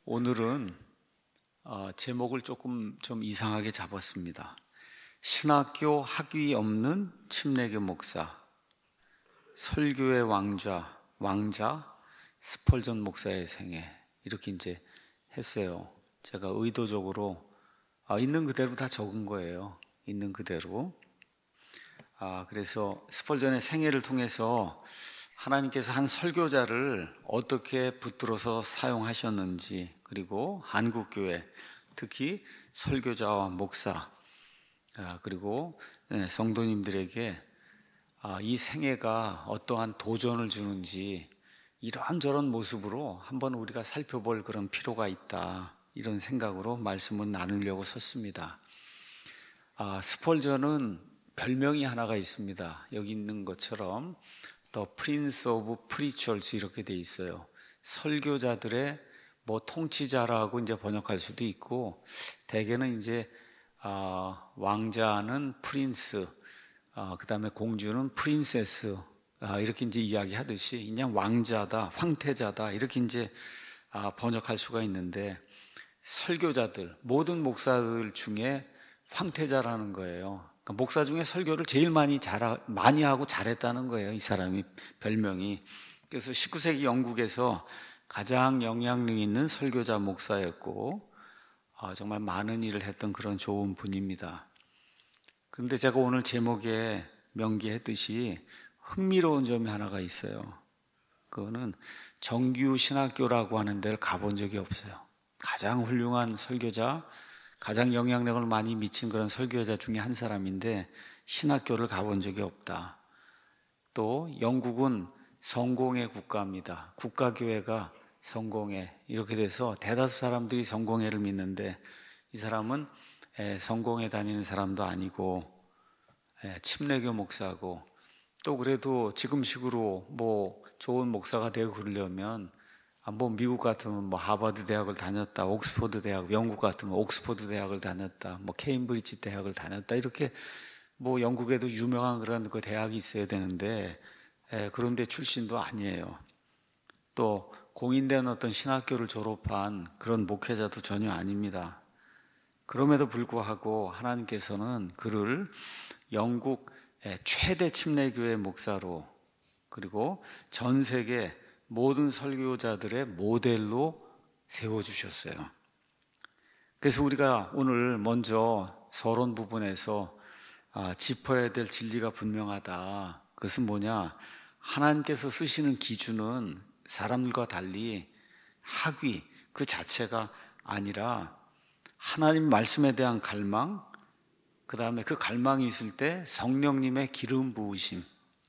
오늘은 제목을 조금 좀 이상하게 잡았습니다. 신학교 학위 없는 침례교 목사, 설교의 왕자 스펄전 목사의 생애, 이렇게 이제 했어요. 제가 의도적으로 있는 그대로 다 적은 거예요. 있는 그대로. 그래서 스펄전의 생애를 통해서 하나님께서 한 설교자를 어떻게 붙들어서 사용하셨는지, 그리고 한국교회, 특히 설교자와 목사, 그리고 성도님들에게 이 생애가 어떠한 도전을 주는지 이런저런 모습으로 한번 우리가 살펴볼 그런 필요가 있다, 이런 생각으로 말씀을 나누려고 섰습니다. 스펄전은 별명이 하나가 있습니다. 여기 있는 것처럼 The Prince of Preachers 이렇게 돼 있어요. 설교자들의 통치자라고 이제 번역할 수도 있고, 대개는 이제 왕자는 프린스, 그 다음에 공주는 프린세스, 이렇게 이제 이야기하듯이 그냥 왕자다, 황태자다, 이렇게 이제 번역할 수가 있는데, 설교자들, 모든 목사들 중에 황태자라는 거예요. 그러니까 목사 중에 설교를 제일 많이 하고 잘했다는 거예요, 이 사람이, 별명이. 그래서 19세기 영국에서 가장 영향력 있는 설교자 목사였고, 정말 많은 일을 했던 그런 좋은 분입니다. 그런데 제가 오늘 제목에 명기했듯이 흥미로운 점이 하나가 있어요. 그거는 정규 신학교라고 하는 데를 가본 적이 없어요. 가장 훌륭한 설교자, 가장 영향력을 많이 미친 그런 설교자 중에 한 사람인데 신학교를 가본 적이 없다. 또 영국은 성공의 국가입니다. 국가교회가 성공회, 이렇게 돼서 대다수 사람들이 성공회를 믿는데, 이 사람은 성공회 다니는 사람도 아니고 침례교 목사고, 또 그래도 지금식으로 좋은 목사가 되고 그러려면 미국 같으면 하버드 대학을 다녔다, 옥스퍼드 대학, 영국 같으면 옥스퍼드 대학을 다녔다, 케임브리지 대학을 다녔다, 이렇게 영국에도 유명한 그런 그 대학이 있어야 되는데, 그런데 출신도 아니에요. 또 공인된 어떤 신학교를 졸업한 그런 목회자도 전혀 아닙니다. 그럼에도 불구하고 하나님께서는 그를 영국 최대 침례교회 목사로, 그리고 전 세계 모든 설교자들의 모델로 세워주셨어요. 그래서 우리가 오늘 먼저 서론 부분에서 짚어야 될 진리가 분명하다. 그것은 뭐냐? 하나님께서 쓰시는 기준은 사람들과 달리 학위 그 자체가 아니라 하나님 말씀에 대한 갈망, 그 다음에 그 갈망이 있을 때 성령님의 기름 부으심,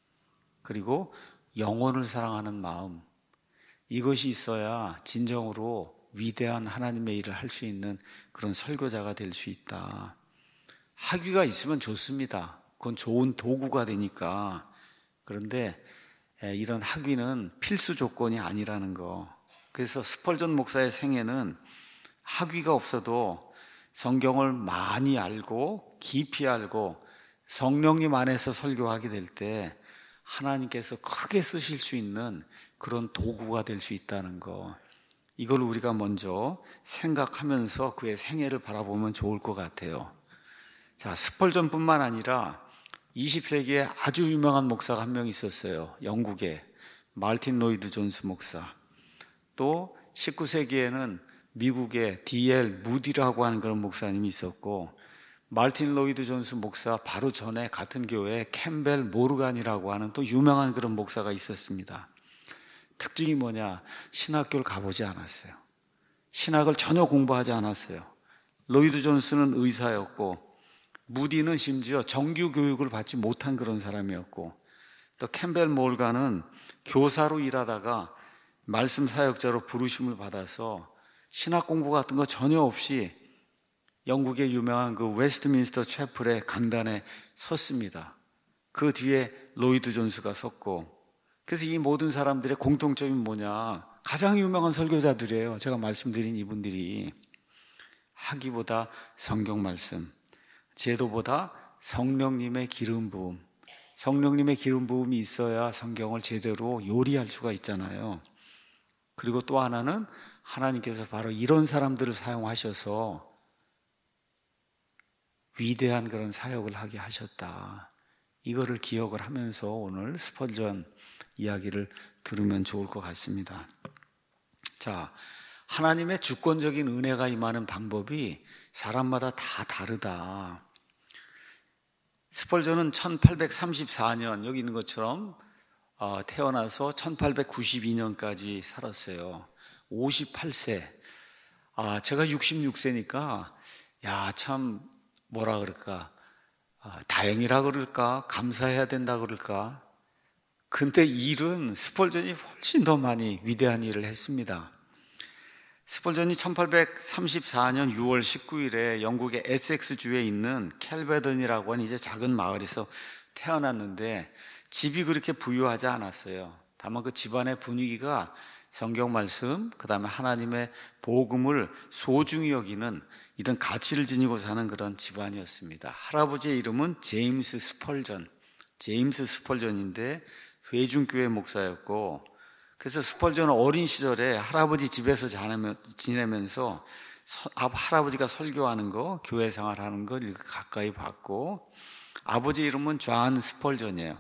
그리고 영혼을 사랑하는 마음, 이것이 있어야 진정으로 위대한 하나님의 일을 할 수 있는 그런 설교자가 될 수 있다. 학위가 있으면 좋습니다. 그건 좋은 도구가 되니까. 그런데 이런 학위는 필수 조건이 아니라는 거. 그래서 스펄전 목사의 생애는 학위가 없어도 성경을 많이 알고 깊이 알고 성령님 안에서 설교하게 될 때 하나님께서 크게 쓰실 수 있는 그런 도구가 될 수 있다는 거, 이걸 우리가 먼저 생각하면서 그의 생애를 바라보면 좋을 것 같아요. 자, 스펄전뿐만 아니라 20세기에 아주 유명한 목사가 한 명 있었어요. 영국에 마르틴 로이드 존스 목사. 또 19세기에는 미국의 D.L. 무디라고 하는 그런 목사님이 있었고, 마르틴 로이드 존스 목사 바로 전에 같은 교회에 캠벨 모르간이라고 하는 또 유명한 그런 목사가 있었습니다. 특징이 뭐냐? 신학교를 가보지 않았어요. 신학을 전혀 공부하지 않았어요. 로이드 존스는 의사였고, 무디는 심지어 정규 교육을 받지 못한 그런 사람이었고, 또 캠벨 모르간은 교사로 일하다가 말씀 사역자로 부르심을 받아서 신학 공부 같은 거 전혀 없이 영국의 유명한 그 웨스트민스터 채플의 강단에 섰습니다. 그 뒤에 로이드 존스가 섰고, 그래서 이 모든 사람들의 공통점이 뭐냐? 가장 유명한 설교자들이에요. 제가 말씀드린 이분들이. 학위보다 성경 말씀, 제도보다 성령님의 기름 부음, 성령님의 기름 부음이 있어야 성경을 제대로 요리할 수가 있잖아요. 그리고 또 하나는 하나님께서 바로 이런 사람들을 사용하셔서 위대한 그런 사역을 하게 하셨다. 이거를 기억을 하면서 오늘 스펄전 이야기를 들으면 좋을 것 같습니다. 자, 하나님의 주권적인 은혜가 임하는 방법이 사람마다 다 다르다. 스펄전은 1834년 여기 있는 것처럼 태어나서 1892년까지 살았어요. 58세. 제가 66세니까 참 뭐라 그럴까, 다행이라 그럴까, 감사해야 된다 그럴까. 근데 일은 스펄전이 훨씬 더 많이 위대한 일을 했습니다. 스펄전이 1834년 6월 19일에 영국의 에섹스주에 있는 켈베던이라고 하는 이제 작은 마을에서 태어났는데 집이 그렇게 부유하지 않았어요. 다만 그 집안의 분위기가 성경 말씀, 그 다음에 하나님의 복음을 소중히 여기는 이런 가치를 지니고 사는 그런 집안이었습니다. 할아버지의 이름은 제임스 스펄전인데 회중교회 목사였고, 그래서 스펄전은 어린 시절에 할아버지 집에서 지내면서 할아버지가 설교하는 거, 교회 생활하는 걸 이렇게 가까이 봤고, 아버지 이름은 존 스펄전이에요.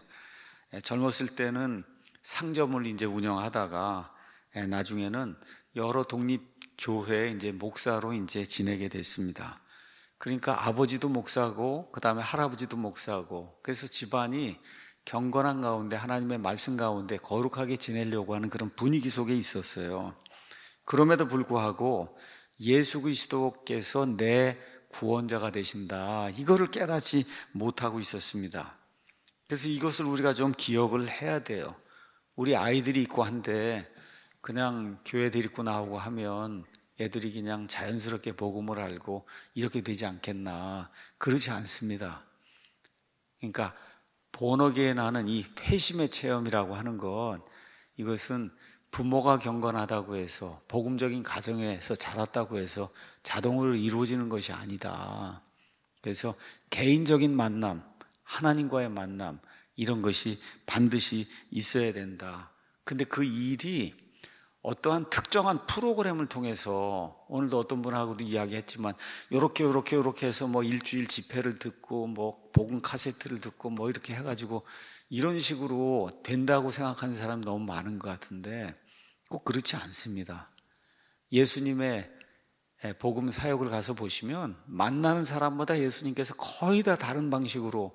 젊었을 때는 상점을 이제 운영하다가 나중에는 여러 독립교회 이제 목사로 이제 지내게 됐습니다. 그러니까 아버지도 목사고, 그 다음에 할아버지도 목사고, 그래서 집안이 경건한 가운데 하나님의 말씀 가운데 거룩하게 지내려고 하는 그런 분위기 속에 있었어요. 그럼에도 불구하고 예수 그리스도께서 내 구원자가 되신다, 이거를 깨닫지 못하고 있었습니다. 그래서 이것을 우리가 좀 기억을 해야 돼요. 우리 아이들이 있고 한데 그냥 교회 데리고 나오고 하면 애들이 그냥 자연스럽게 복음을 알고 이렇게 되지 않겠나. 그렇지 않습니다. 그러니까 본어계에 나는 이 회심의 체험이라고 하는 것, 이것은 부모가 경건하다고 해서 복음적인 가정에서 자랐다고 해서 자동으로 이루어지는 것이 아니다. 그래서 개인적인 만남, 하나님과의 만남, 이런 것이 반드시 있어야 된다. 근데 그 일이 어떠한 특정한 프로그램을 통해서, 오늘도 어떤 분하고도 이야기했지만 요렇게 해서 뭐 일주일 집회를 듣고 뭐 복음 카세트를 듣고 뭐 이렇게 해가지고 이런 식으로 된다고 생각하는 사람이 너무 많은 것 같은데 꼭 그렇지 않습니다. 예수님의 복음 사역을 가서 보시면 만나는 사람마다 예수님께서 거의 다 다른 방식으로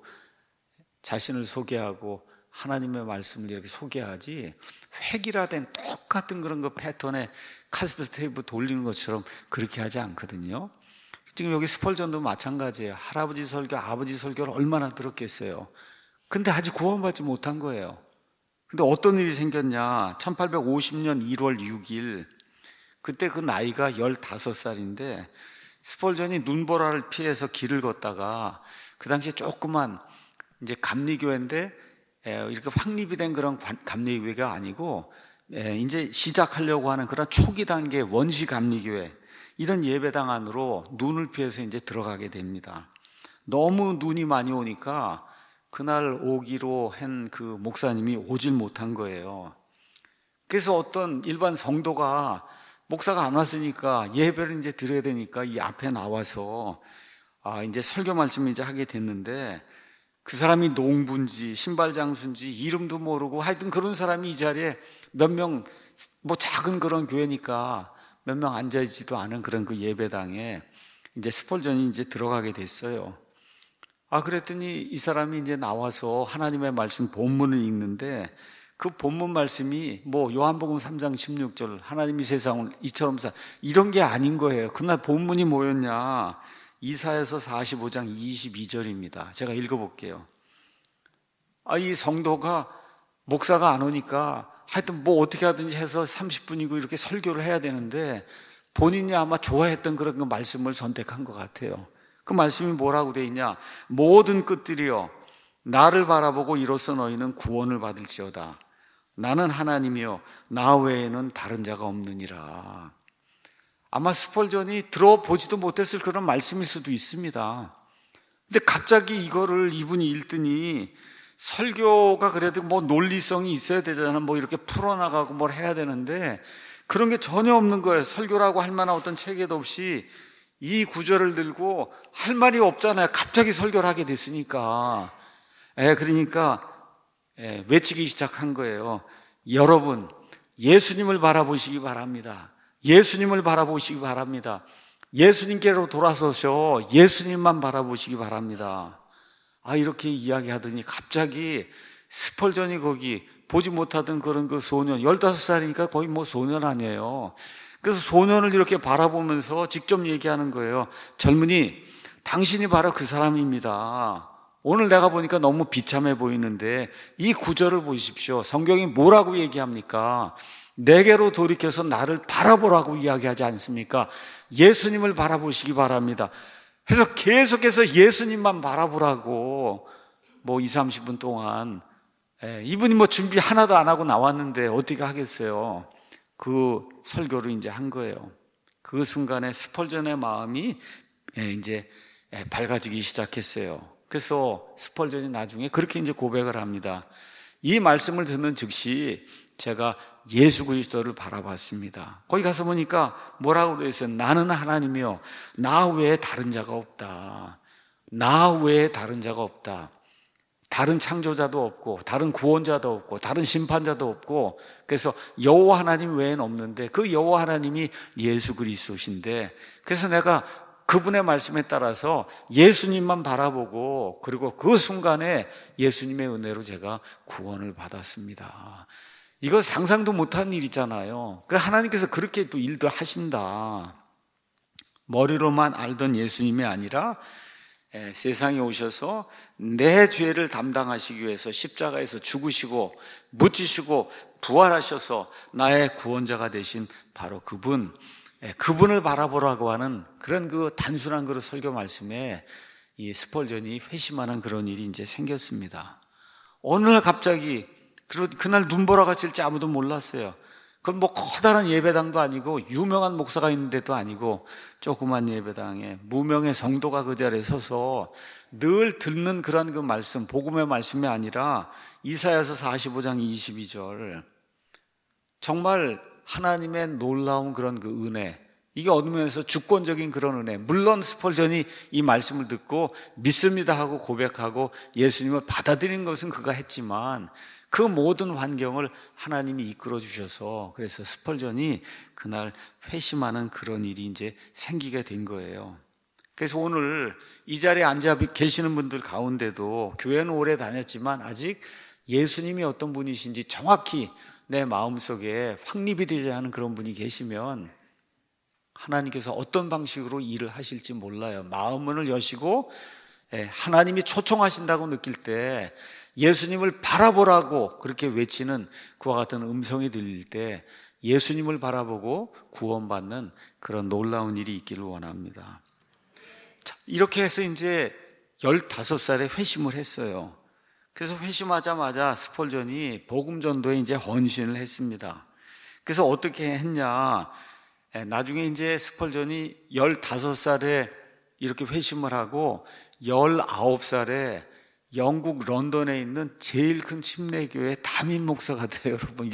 자신을 소개하고 하나님의 말씀을 이렇게 소개하지, 획일화된 똑같은 그런 거 패턴에 카세트 테이프 돌리는 것처럼 그렇게 하지 않거든요. 지금 여기 스펄전도 마찬가지예요. 할아버지 설교, 아버지 설교를 얼마나 들었겠어요. 근데 아직 구원받지 못한 거예요. 근데 어떤 일이 생겼냐, 1850년 1월 6일, 그때 그 나이가 15살인데 스펄전이 눈보라를 피해서 길을 걷다가, 그 당시에 조그만 이제 감리교회인데 이렇게 확립이 된 그런 감리교회가 아니고 이제 시작하려고 하는 그런 초기 단계 원시 감리교회, 이런 예배당 안으로 눈을 피해서 이제 들어가게 됩니다. 너무 눈이 많이 오니까 그날 오기로 한 그 목사님이 오질 못한 거예요. 그래서 어떤 일반 성도가, 목사가 안 왔으니까 예배를 이제 드려야 되니까 이 앞에 나와서 이제 설교 말씀을 이제 하게 됐는데, 그 사람이 농부인지 신발장수인지 이름도 모르고 하여튼 그런 사람이 이 자리에 몇 명, 뭐 작은 그런 교회니까 몇 명 앉아있지도 않은 그런 그 예배당에 이제 스펄전이 이제 들어가게 됐어요. 그랬더니 이 사람이 이제 나와서 하나님의 말씀 본문을 읽는데, 그 본문 말씀이 뭐 요한복음 3장 16절 하나님이 세상을 이처럼 이런 게 아닌 거예요. 그날 본문이 뭐였냐, 이사야서 45장 22절입니다. 제가 읽어볼게요. 이 성도가 목사가 안 오니까 하여튼 뭐 어떻게 하든지 해서 30분이고 이렇게 설교를 해야 되는데, 본인이 아마 좋아했던 그런 그 말씀을 선택한 것 같아요. 그 말씀이 뭐라고 돼 있냐, 모든 끝들이여 나를 바라보고 이로써 너희는 구원을 받을지어다. 나는 하나님이요 나 외에는 다른 자가 없느니라. 아마 스펄전이 들어보지도 못했을 그런 말씀일 수도 있습니다. 근데 갑자기 이거를 이분이 읽더니, 설교가 그래도 뭐 논리성이 있어야 되잖아, 뭐 이렇게 풀어나가고 뭘 해야 되는데, 그런 게 전혀 없는 거예요. 설교라고 할 만한 어떤 체계도 없이 이 구절을 들고 할 말이 없잖아요. 갑자기 설교를 하게 됐으니까. 그러니까 외치기 시작한 거예요. 여러분, 예수님을 바라보시기 바랍니다. 예수님을 바라보시기 바랍니다. 예수님께로 돌아서셔 예수님만 바라보시기 바랍니다. 이렇게 이야기하더니 갑자기 스펄전이 거기 보지 못하던 그런 그 소년, 15살이니까 거의 뭐 소년 아니에요. 그래서 소년을 이렇게 바라보면서 직접 얘기하는 거예요. 젊은이, 당신이 바로 그 사람입니다. 오늘 내가 보니까 너무 비참해 보이는데 이 구절을 보십시오. 성경이 뭐라고 얘기합니까? 내게로 돌이켜서 나를 바라보라고 이야기하지 않습니까? 예수님을 바라보시기 바랍니다. 해서 계속해서 예수님만 바라보라고 20, 30분 동안 이분이 준비 하나도 안 하고 나왔는데 어떻게 하겠어요? 그 설교를 이제 한 거예요. 그 순간에 스펄전의 마음이 이제 밝아지기 시작했어요. 그래서 스펄전이 나중에 그렇게 이제 고백을 합니다. 이 말씀을 듣는 즉시 제가 예수 그리스도를 바라봤습니다. 거기 가서 보니까 뭐라고 되어 있어요? 나는 하나님이요, 나 외에 다른 자가 없다. 나 외에 다른 자가 없다. 다른 창조자도 없고 다른 구원자도 없고 다른 심판자도 없고, 그래서 여호와 하나님 외에는 없는데 그 여호와 하나님이 예수 그리스도신데, 그래서 내가 그분의 말씀에 따라서 예수님만 바라보고 그리고 그 순간에 예수님의 은혜로 제가 구원을 받았습니다. 이거 상상도 못한 일이잖아요. 하나님께서 그렇게 또 일도 하신다. 머리로만 알던 예수님이 아니라 세상에 오셔서 내 죄를 담당하시기 위해서 십자가에서 죽으시고 묻히시고 부활하셔서 나의 구원자가 되신 바로 그분을 바라보라고 하는 그런 그 단순한 그런 설교 말씀에 이 스펄전이 회심하는 그런 일이 이제 생겼습니다. 어느 날 갑자기, 그날 눈보라가 칠지 아무도 몰랐어요. 그건 커다란 예배당도 아니고 유명한 목사가 있는 데도 아니고 조그만 예배당에 무명의 성도가 그 자리에 서서 늘 듣는 그런 그 말씀, 복음의 말씀이 아니라 이사야서 45장 22절, 정말 하나님의 놀라운 그런 그 은혜, 이게 어느 면에서 주권적인 그런 은혜, 물론 스펄전이 이 말씀을 듣고 믿습니다 하고 고백하고 예수님을 받아들이는 것은 그가 했지만 그 모든 환경을 하나님이 이끌어 주셔서, 그래서 스펄전이 그날 회심하는 그런 일이 이제 생기게 된 거예요. 그래서 오늘 이 자리에 앉아 계시는 분들 가운데도 교회는 오래 다녔지만 아직 예수님이 어떤 분이신지 정확히 내 마음속에 확립이 되지 않은 그런 분이 계시면 하나님께서 어떤 방식으로 일을 하실지 몰라요. 마음문을 여시고 하나님이 초청하신다고 느낄 때 예수님을 바라보라고 그렇게 외치는 그와 같은 음성이 들릴 때 예수님을 바라보고 구원받는 그런 놀라운 일이 있기를 원합니다. 자, 이렇게 해서 이제 15살에 회심을 했어요. 그래서 회심하자마자 스펄전이 복음전도에 이제 헌신을 했습니다. 그래서 어떻게 했냐, 나중에 이제 스펄전이 15살에 이렇게 회심을 하고 19살에 영국 런던에 있는 제일 큰 침례교회 담임 목사가 돼요. 여러분,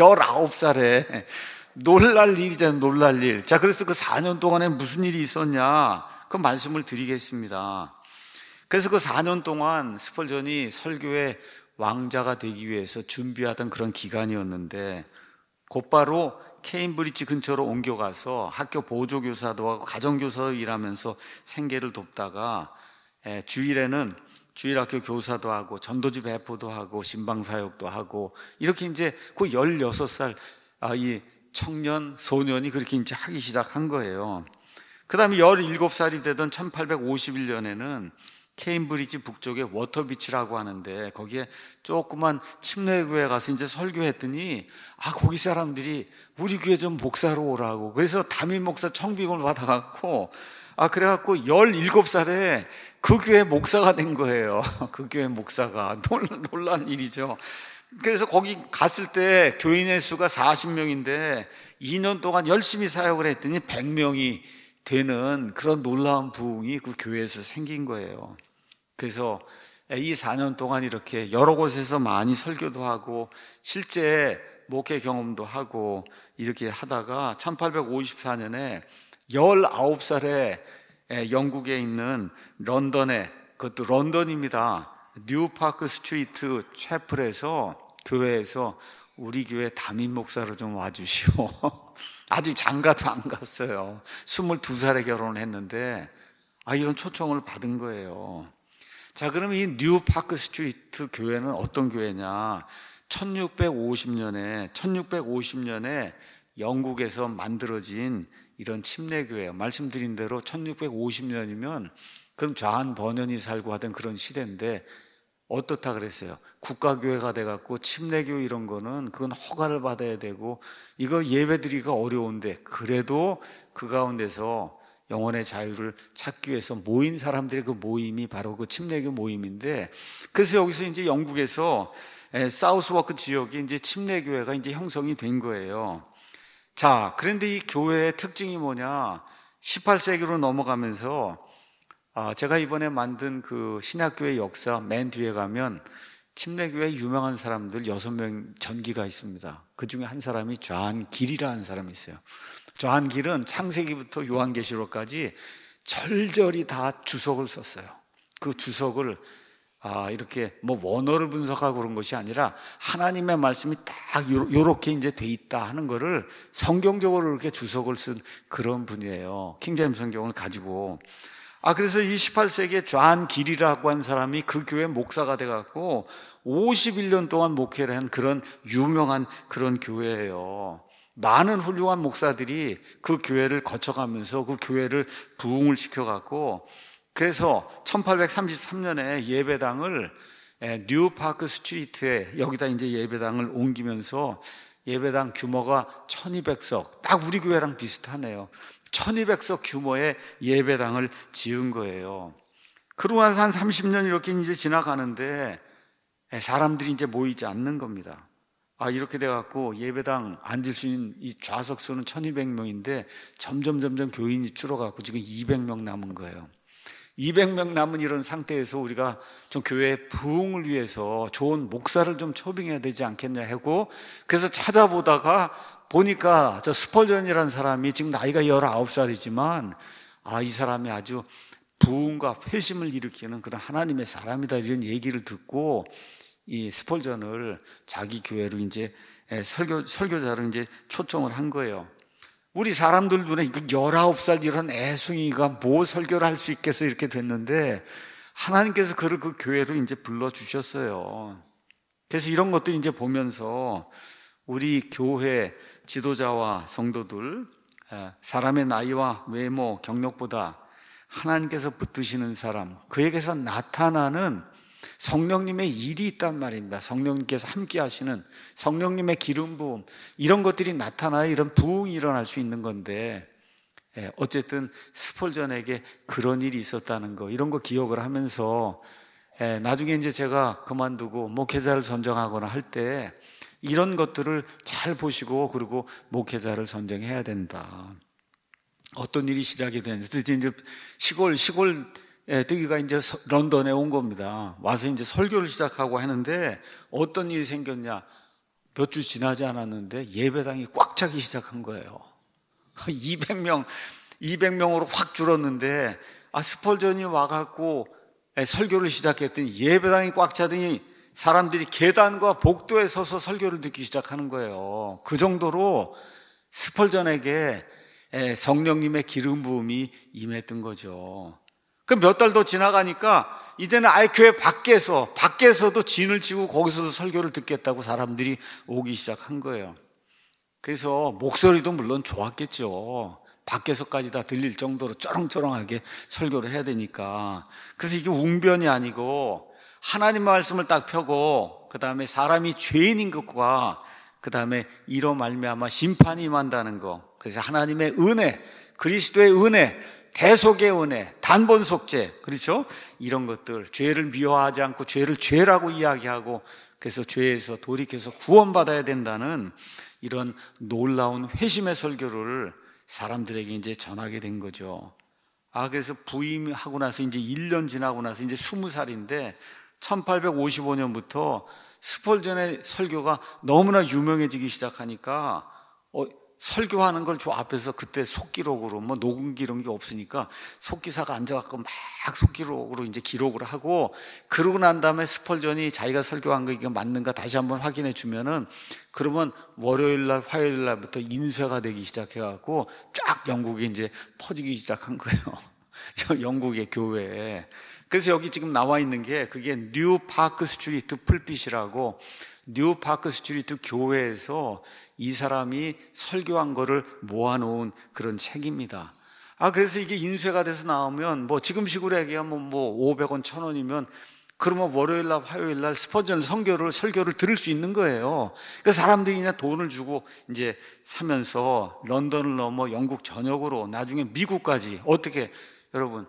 19살에 놀랄 일이잖아요. 놀랄 일. 자, 그래서 그 4년 동안에 무슨 일이 있었냐, 그 말씀을 드리겠습니다. 그래서 그 4년 동안 스펄전이 설교의 왕자가 되기 위해서 준비하던 그런 기간이었는데, 곧바로 케임브리지 근처로 옮겨가서 학교 보조교사도 하고 가정교사도 일하면서 생계를 돕다가 주일에는 주일학교 교사도 하고 전도지 배포도 하고 신방사역도 하고 이렇게 이제 그 16살 이 청년 소년이 그렇게 이제 하기 시작한 거예요. 그 다음에 17살이 되던 1851년에는 케임브리지 북쪽에 워터비치라고 하는데 거기에 조그만 침례교회 가서 이제 설교했더니 거기 사람들이 우리 교회 좀 목사로 오라고, 그래서 담임 목사 청빙을 받아갖고 그래갖고 17살에 그 교회 목사가 된 거예요. 그 교회 목사가. 놀란 일이죠. 그래서 거기 갔을 때 교인의 수가 40명인데 2년 동안 열심히 사역을 했더니 100명이 되는 그런 놀라운 부흥이 그 교회에서 생긴 거예요. 그래서 이 4년 동안 이렇게 여러 곳에서 많이 설교도 하고 실제 목회 경험도 하고 이렇게 하다가 1854년에 19살에 영국에 있는 런던에, 그것도 런던입니다, 뉴파크 스트리트 채플에서, 교회에서 우리 교회 담임 목사로 좀 와주시오. 아직 장가도 안 갔어요. 22살에 결혼을 했는데 이런 초청을 받은 거예요. 자, 그럼 이 뉴파크 스트리트 교회는 어떤 교회냐? 1650년에 영국에서 만들어진 이런 침례교회예요. 말씀드린 대로 1650년이면 그럼 좌한 번연이 살고 하던 그런 시대인데 어떻다 그랬어요? 국가교회가 돼갖고 침례교 이런 거는 그건 허가를 받아야 되고 이거 예배드리기가 어려운데, 그래도 그 가운데서 영혼의 자유를 찾기 위해서 모인 사람들의 그 모임이 바로 그 침례교 모임인데, 그래서 여기서 이제 영국에서 사우스워크 지역에 이제 침례교회가 이제 형성이 된 거예요. 자, 그런데 이 교회의 특징이 뭐냐? 18세기로 넘어가면서 제가 이번에 만든 그 신약교회 역사 맨 뒤에 가면 침례교회 유명한 사람들 6명 전기가 있습니다. 그 중에 한 사람이 좌한 길이라는 사람이 있어요. 좌한 길은 창세기부터 요한계시록까지 절절히 다 주석을 썼어요. 그 주석을 이렇게 뭐 원어를 분석하고 그런 것이 아니라 하나님의 말씀이 딱 요렇게 이제 돼 있다 하는 거를 성경적으로 이렇게 주석을 쓴 그런 분이에요. 킹제임스 성경을 가지고. 그래서 이 18세기에 좌한 길이라고 한 사람이 그 교회 목사가 돼갖고 51년 동안 목회를 한 그런 유명한 그런 교회예요. 많은 훌륭한 목사들이 그 교회를 거쳐가면서 그 교회를 부흥을 시켜갖고, 그래서 1833년에 예배당을 뉴파크 스트리트에 여기다 이제 예배당을 옮기면서 예배당 규모가 1200석, 딱 우리 교회랑 비슷하네요. 1200석 규모의 예배당을 지은 거예요. 그러고 나서 한 30년 이렇게 이제 지나가는데 사람들이 이제 모이지 않는 겁니다. 이렇게 돼갖고 예배당 앉을 수 있는 이 좌석 수는 1200명인데 점점 교인이 줄어갖고 지금 200명 남은 거예요. 200명 남은 이런 상태에서 우리가 좀 교회의 부흥을 위해서 좋은 목사를 좀 초빙해야 되지 않겠냐 하고, 그래서 찾아보다가 보니까 저 스펄전이라는 사람이 지금 나이가 19살이지만 이 사람이 아주 부흥과 회심을 일으키는 그런 하나님의 사람이다, 이런 얘기를 듣고 이 스펄전을 자기 교회로 이제 설교자로 이제 초청을 한 거예요. 우리 사람들 눈에 19살 이런 애송이가 뭐 설교를 할 수 있겠어, 이렇게 됐는데 하나님께서 그를 그 교회로 이제 불러주셨어요. 그래서 이런 것들 이제 보면서 우리 교회 지도자와 성도들, 사람의 나이와 외모, 경력보다 하나님께서 붙드시는 사람, 그에게서 나타나는 성령님의 일이 있단 말입니다. 성령님께서 함께 하시는 성령님의 기름 부음, 이런 것들이 나타나야 이런 부흥이 일어날 수 있는 건데, 어쨌든 스펄전에게 그런 일이 있었다는 거, 이런 거 기억을 하면서 나중에 이제 제가 그만두고 목회자를 선정하거나 할 때 이런 것들을 잘 보시고, 그리고 목회자를 선정해야 된다. 어떤 일이 시작이 되는지, 이제 시골 뜨기가 이제 런던에 온 겁니다. 와서 이제 설교를 시작하고 하는데 어떤 일이 생겼냐? 몇 주 지나지 않았는데 예배당이 꽉 차기 시작한 거예요. 200명으로 확 줄었는데, 스펄전이 와갖고 설교를 시작했더니 예배당이 꽉 차더니 사람들이 계단과 복도에 서서 설교를 듣기 시작하는 거예요. 그 정도로 스펄전에게 성령님의 기름 부음이 임했던 거죠. 그 몇 달 더 지나가니까 이제는 아예 교회 밖에서도 진을 치고 거기서도 설교를 듣겠다고 사람들이 오기 시작한 거예요. 그래서 목소리도 물론 좋았겠죠. 밖에서까지 다 들릴 정도로 쩌렁쩌렁하게 설교를 해야 되니까. 그래서 이게 웅변이 아니고 하나님 말씀을 딱 펴고, 그 다음에 사람이 죄인인 것과 그 다음에 이로 말미암아 심판이 임한다는 거, 그래서 하나님의 은혜, 그리스도의 은혜, 대속의 은혜, 단번 속죄, 그렇죠? 이런 것들, 죄를 미워하지 않고 죄를 죄라고 이야기하고, 그래서 죄에서 돌이켜서 구원받아야 된다는 이런 놀라운 회심의 설교를 사람들에게 이제 전하게 된 거죠. 그래서 부임하고 나서 이제 1년 지나고 나서 이제 20살인데 1855년부터 스펄전의 설교가 너무나 유명해지기 시작하니까 설교하는 걸 저 앞에서 그때 속기록으로 뭐 녹음기 이런 게 없으니까 속기사가 앉아갖고 막 속기록으로 이제 기록을 하고, 그러고 난 다음에 스펄전이 자기가 설교한 거 이게 맞는가 다시 한번 확인해 주면은, 그러면 월요일 날 화요일 날부터 인쇄가 되기 시작해갖고 쫙 영국에 이제 퍼지기 시작한 거예요. 영국의 교회에. 그래서 여기 지금 나와 있는 게 그게 뉴 파크 스트리트 풀빛이라고, 뉴 파크 스트리트 교회에서 이 사람이 설교한 거를 모아놓은 그런 책입니다. 그래서 이게 인쇄가 돼서 나오면 뭐 지금식으로 얘기하면 뭐 500원, 1000원이면 그러면 월요일날, 화요일날 스펄전 설교를 들을 수 있는 거예요. 그래서 사람들이 그냥 돈을 주고 이제 사면서 런던을 넘어 영국 전역으로 나중에 미국까지, 어떻게 여러분,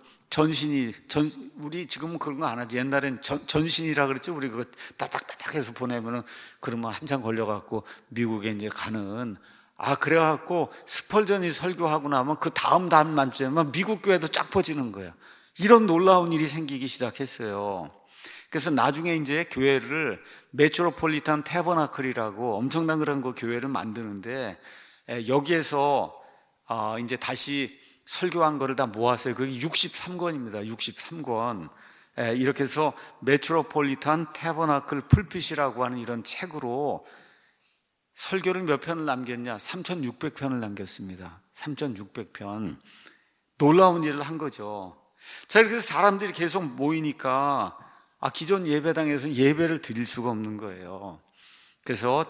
우리 지금은 그런 거 안 하지. 옛날엔 전신이라 그랬죠. 우리 그거 따닥따닥 해서 보내면은 그러면 한참 걸려갖고 미국에 이제 가는. 그래갖고 스펄전이 설교하고 나면 그 다음 만주에만 미국 교회도 쫙 퍼지는 거예요. 이런 놀라운 일이 생기기 시작했어요. 그래서 나중에 이제 교회를 메트로폴리탄 태버나클이라고 엄청난 그런 거 교회를 만드는데, 여기에서 이제 다시 설교한 거를 다 모았어요. 그게 63권입니다. 63권. 이렇게 해서 메트로폴리탄 태버나클 풀핏이라고 하는 이런 책으로 설교를 몇 편을 남겼냐? 3,600편을 남겼습니다. 3,600편. 놀라운 일을 한 거죠. 자, 이렇게 해서 사람들이 계속 모이니까 기존 예배당에서는 예배를 드릴 수가 없는 거예요. 그래서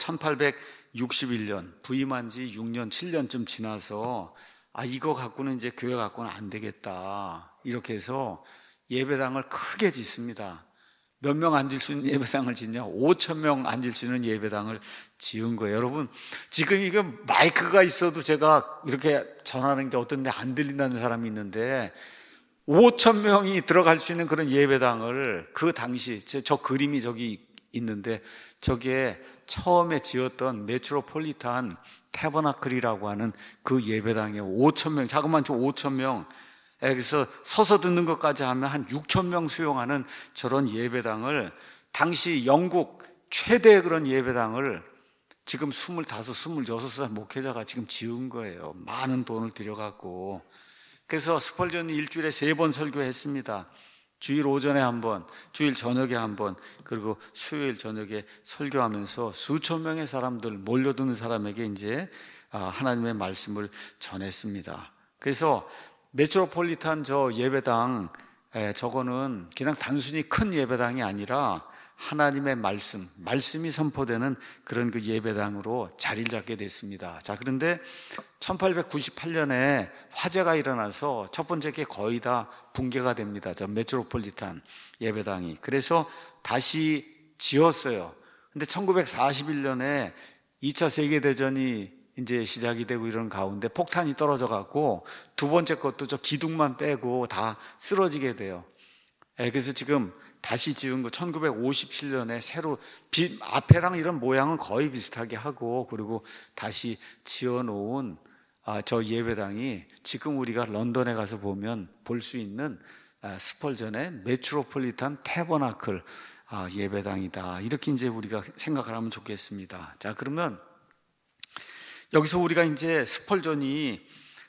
1861년 부임한 지 6년, 7년쯤 지나서 이거 갖고는 이제 교회 갖고는 안 되겠다. 이렇게 해서 예배당을 크게 짓습니다. 몇 명 앉을 수 있는 예배당을 짓냐? 5,000명 앉을 수 있는 예배당을 지은 거예요. 여러분, 지금 이거 마이크가 있어도 제가 이렇게 전하는 게 어떤 데 안 들린다는 사람이 있는데, 5,000명이 들어갈 수 있는 그런 예배당을 그 당시, 저 그림이 저기 있는데, 저게 처음에 지었던 메트로폴리탄 태버나클이라고 하는 그 예배당에 5,000명, 자그마한 5,000명, 그래서 서서 듣는 것까지 하면 한 6,000명 수용하는 저런 예배당을, 당시 영국 최대 그런 예배당을 지금 25, 26살 목회자가 지금 지은 거예요. 많은 돈을 들여갖고. 그래서 스펄전이 일주일에 3번 설교했습니다. 주일 오전에 한 번, 주일 저녁에 한 번, 그리고 수요일 저녁에 설교하면서 수천 명의 사람들, 몰려드는 사람에게 이제 하나님의 말씀을 전했습니다. 그래서 메트로폴리탄 저 예배당, 저거는 그냥 단순히 큰 예배당이 아니라 하나님의 말씀이 선포되는 그런 그 예배당으로 자리를 잡게 됐습니다. 자, 그런데 1898년에 화재가 일어나서 첫 번째 게 거의 다 붕괴가 됩니다. 저 메트로폴리탄 예배당이. 그래서 다시 지었어요. 근데 1941년에 2차 세계대전이 이제 시작이 되고 이런 가운데 폭탄이 떨어져 갖고 두 번째 것도 저 기둥만 빼고 다 쓰러지게 돼요. 그래서 지금 다시 지은 거 1957년에 새로 앞에랑 이런 모양은 거의 비슷하게 하고, 그리고 다시 지어놓은 저 예배당이 지금 우리가 런던에 가서 보면 볼 수 있는 스펄전의 메트로폴리탄 태버나클 예배당이다. 이렇게 이제 우리가 생각을 하면 좋겠습니다. 자, 그러면 여기서 우리가 이제 스펄전이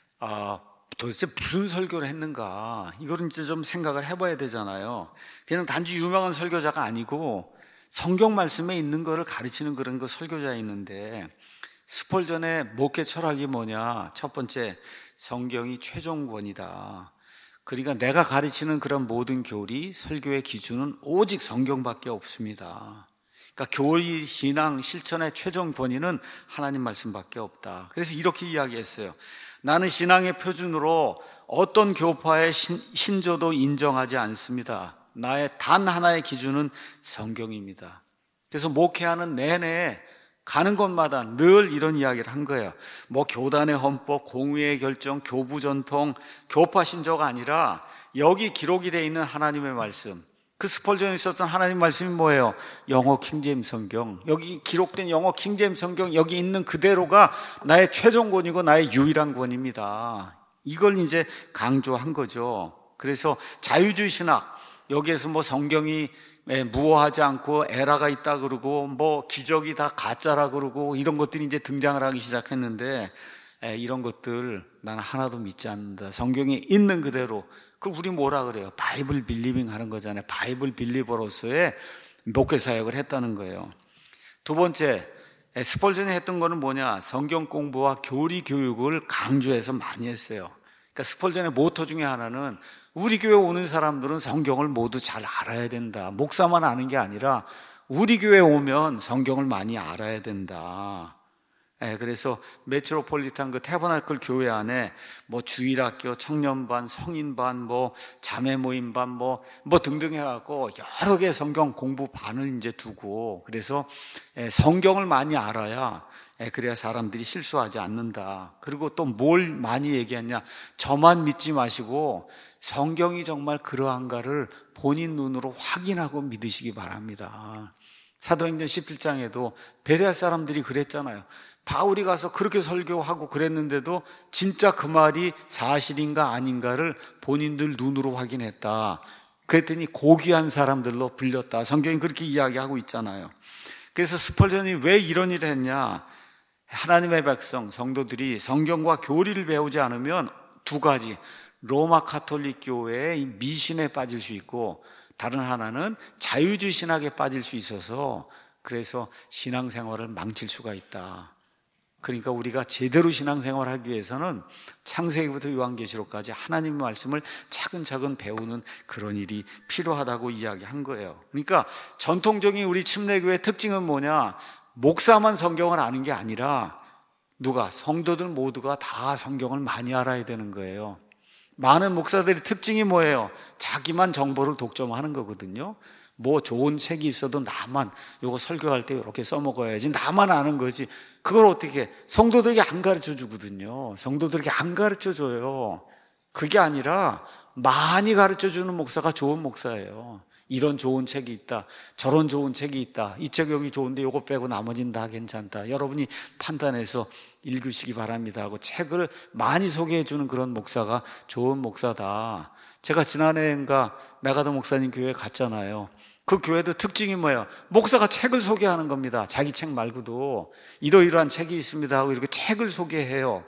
도대체 무슨 설교를 했는가, 이거를 이제 좀 생각을 해봐야 되잖아요. 그냥 단지 유명한 설교자가 아니고 성경 말씀에 있는 거를 가르치는 그런 거 설교자 있는데, 스펄전의 목회 철학이 뭐냐? 첫 번째, 성경이 최종권이다. 그러니까 내가 가르치는 그런 모든 교리, 설교의 기준은 오직 성경밖에 없습니다. 그러니까 교리, 신앙, 실천의 최종 권위는 하나님 말씀밖에 없다. 그래서 이렇게 이야기했어요. 나는 신앙의 표준으로 어떤 교파의 신조도 인정하지 않습니다. 나의 단 하나의 기준은 성경입니다. 그래서 목회하는 내내 가는 곳마다 늘 이런 이야기를 한 거예요. 뭐 교단의 헌법, 공의의 결정, 교부 전통, 교파 신조가 아니라 여기 기록이 되어 있는 하나님의 말씀, 그 스펄전에 있었던 하나님 말씀이 뭐예요? 영어 킹제임스 성경. 여기 기록된 영어 킹제임스 성경, 여기 있는 그대로가 나의 최종 권이고 나의 유일한 권입니다. 이걸 이제 강조한 거죠. 그래서 자유주의 신학, 여기에서 뭐 성경이 무어하지 않고 에라가 있다 그러고 뭐 기적이 다 가짜라 그러고 이런 것들이 이제 등장을 하기 시작했는데, 이런 것들 나는 하나도 믿지 않는다. 성경에 있는 그대로. 그럼 우리 뭐라 그래요? 바이블 빌리빙 하는 거잖아요. 바이블 빌리버로서의 목회 사역을 했다는 거예요. 두 번째, 스펄전이 했던 거는 뭐냐? 성경 공부와 교리 교육을 강조해서 많이 했어요. 그러니까 스펄전의 모토 중에 하나는 우리 교회 오는 사람들은 성경을 모두 잘 알아야 된다. 목사만 아는 게 아니라 우리 교회 오면 성경을 많이 알아야 된다. 그래서 메트로폴리탄 그 태버나클 교회 안에 뭐 주일학교, 청년반, 성인반, 뭐 자매 모임반 뭐 등등 해갖고 여러 개 성경 공부반을 이제 두고, 그래서 성경을 많이 알아야 그래야 사람들이 실수하지 않는다. 그리고 또 뭘 많이 얘기했냐? 저만 믿지 마시고 성경이 정말 그러한가를 본인 눈으로 확인하고 믿으시기 바랍니다. 사도행전 17장에도 베레아 사람들이 그랬잖아요. 바울이 가서 그렇게 설교하고 그랬는데도 진짜 그 말이 사실인가 아닌가를 본인들 눈으로 확인했다. 그랬더니 고귀한 사람들로 불렸다. 성경이 그렇게 이야기하고 있잖아요. 그래서 스펄전이 왜 이런 일을 했냐? 하나님의 백성, 성도들이 성경과 교리를 배우지 않으면 두 가지, 로마 가톨릭 교회의 미신에 빠질 수 있고, 다른 하나는 자유주의 신학에 빠질 수 있어서 그래서 신앙생활을 망칠 수가 있다. 그러니까 우리가 제대로 신앙생활을 하기 위해서는 창세기부터 요한계시록까지 하나님의 말씀을 차근차근 배우는 그런 일이 필요하다고 이야기한 거예요. 그러니까 전통적인 우리 침례교회의 특징은 뭐냐? 목사만 성경을 아는 게 아니라 성도들 모두가 다 성경을 많이 알아야 되는 거예요. 많은 목사들의 특징이 뭐예요? 자기만 정보를 독점하는 거거든요. 뭐 좋은 책이 있어도 나만 이거 설교할 때 이렇게 써먹어야지, 나만 아는 거지. 그걸 어떻게 성도들에게 안 가르쳐 주거든요. 성도들에게 안 가르쳐 줘요. 그게 아니라 많이 가르쳐 주는 목사가 좋은 목사예요. 이런 좋은 책이 있다, 저런 좋은 책이 있다, 이 책 여기 좋은데 이거 빼고 나머지는 다 괜찮다, 여러분이 판단해서 읽으시기 바랍니다 하고 책을 많이 소개해 주는 그런 목사가 좋은 목사다. 제가 지난해인가 메가더 목사님 교회 갔잖아요. 그 교회도 특징이 뭐예요? 목사가 책을 소개하는 겁니다. 자기 책 말고도 이러이러한 책이 있습니다 하고 이렇게 책을 소개해요.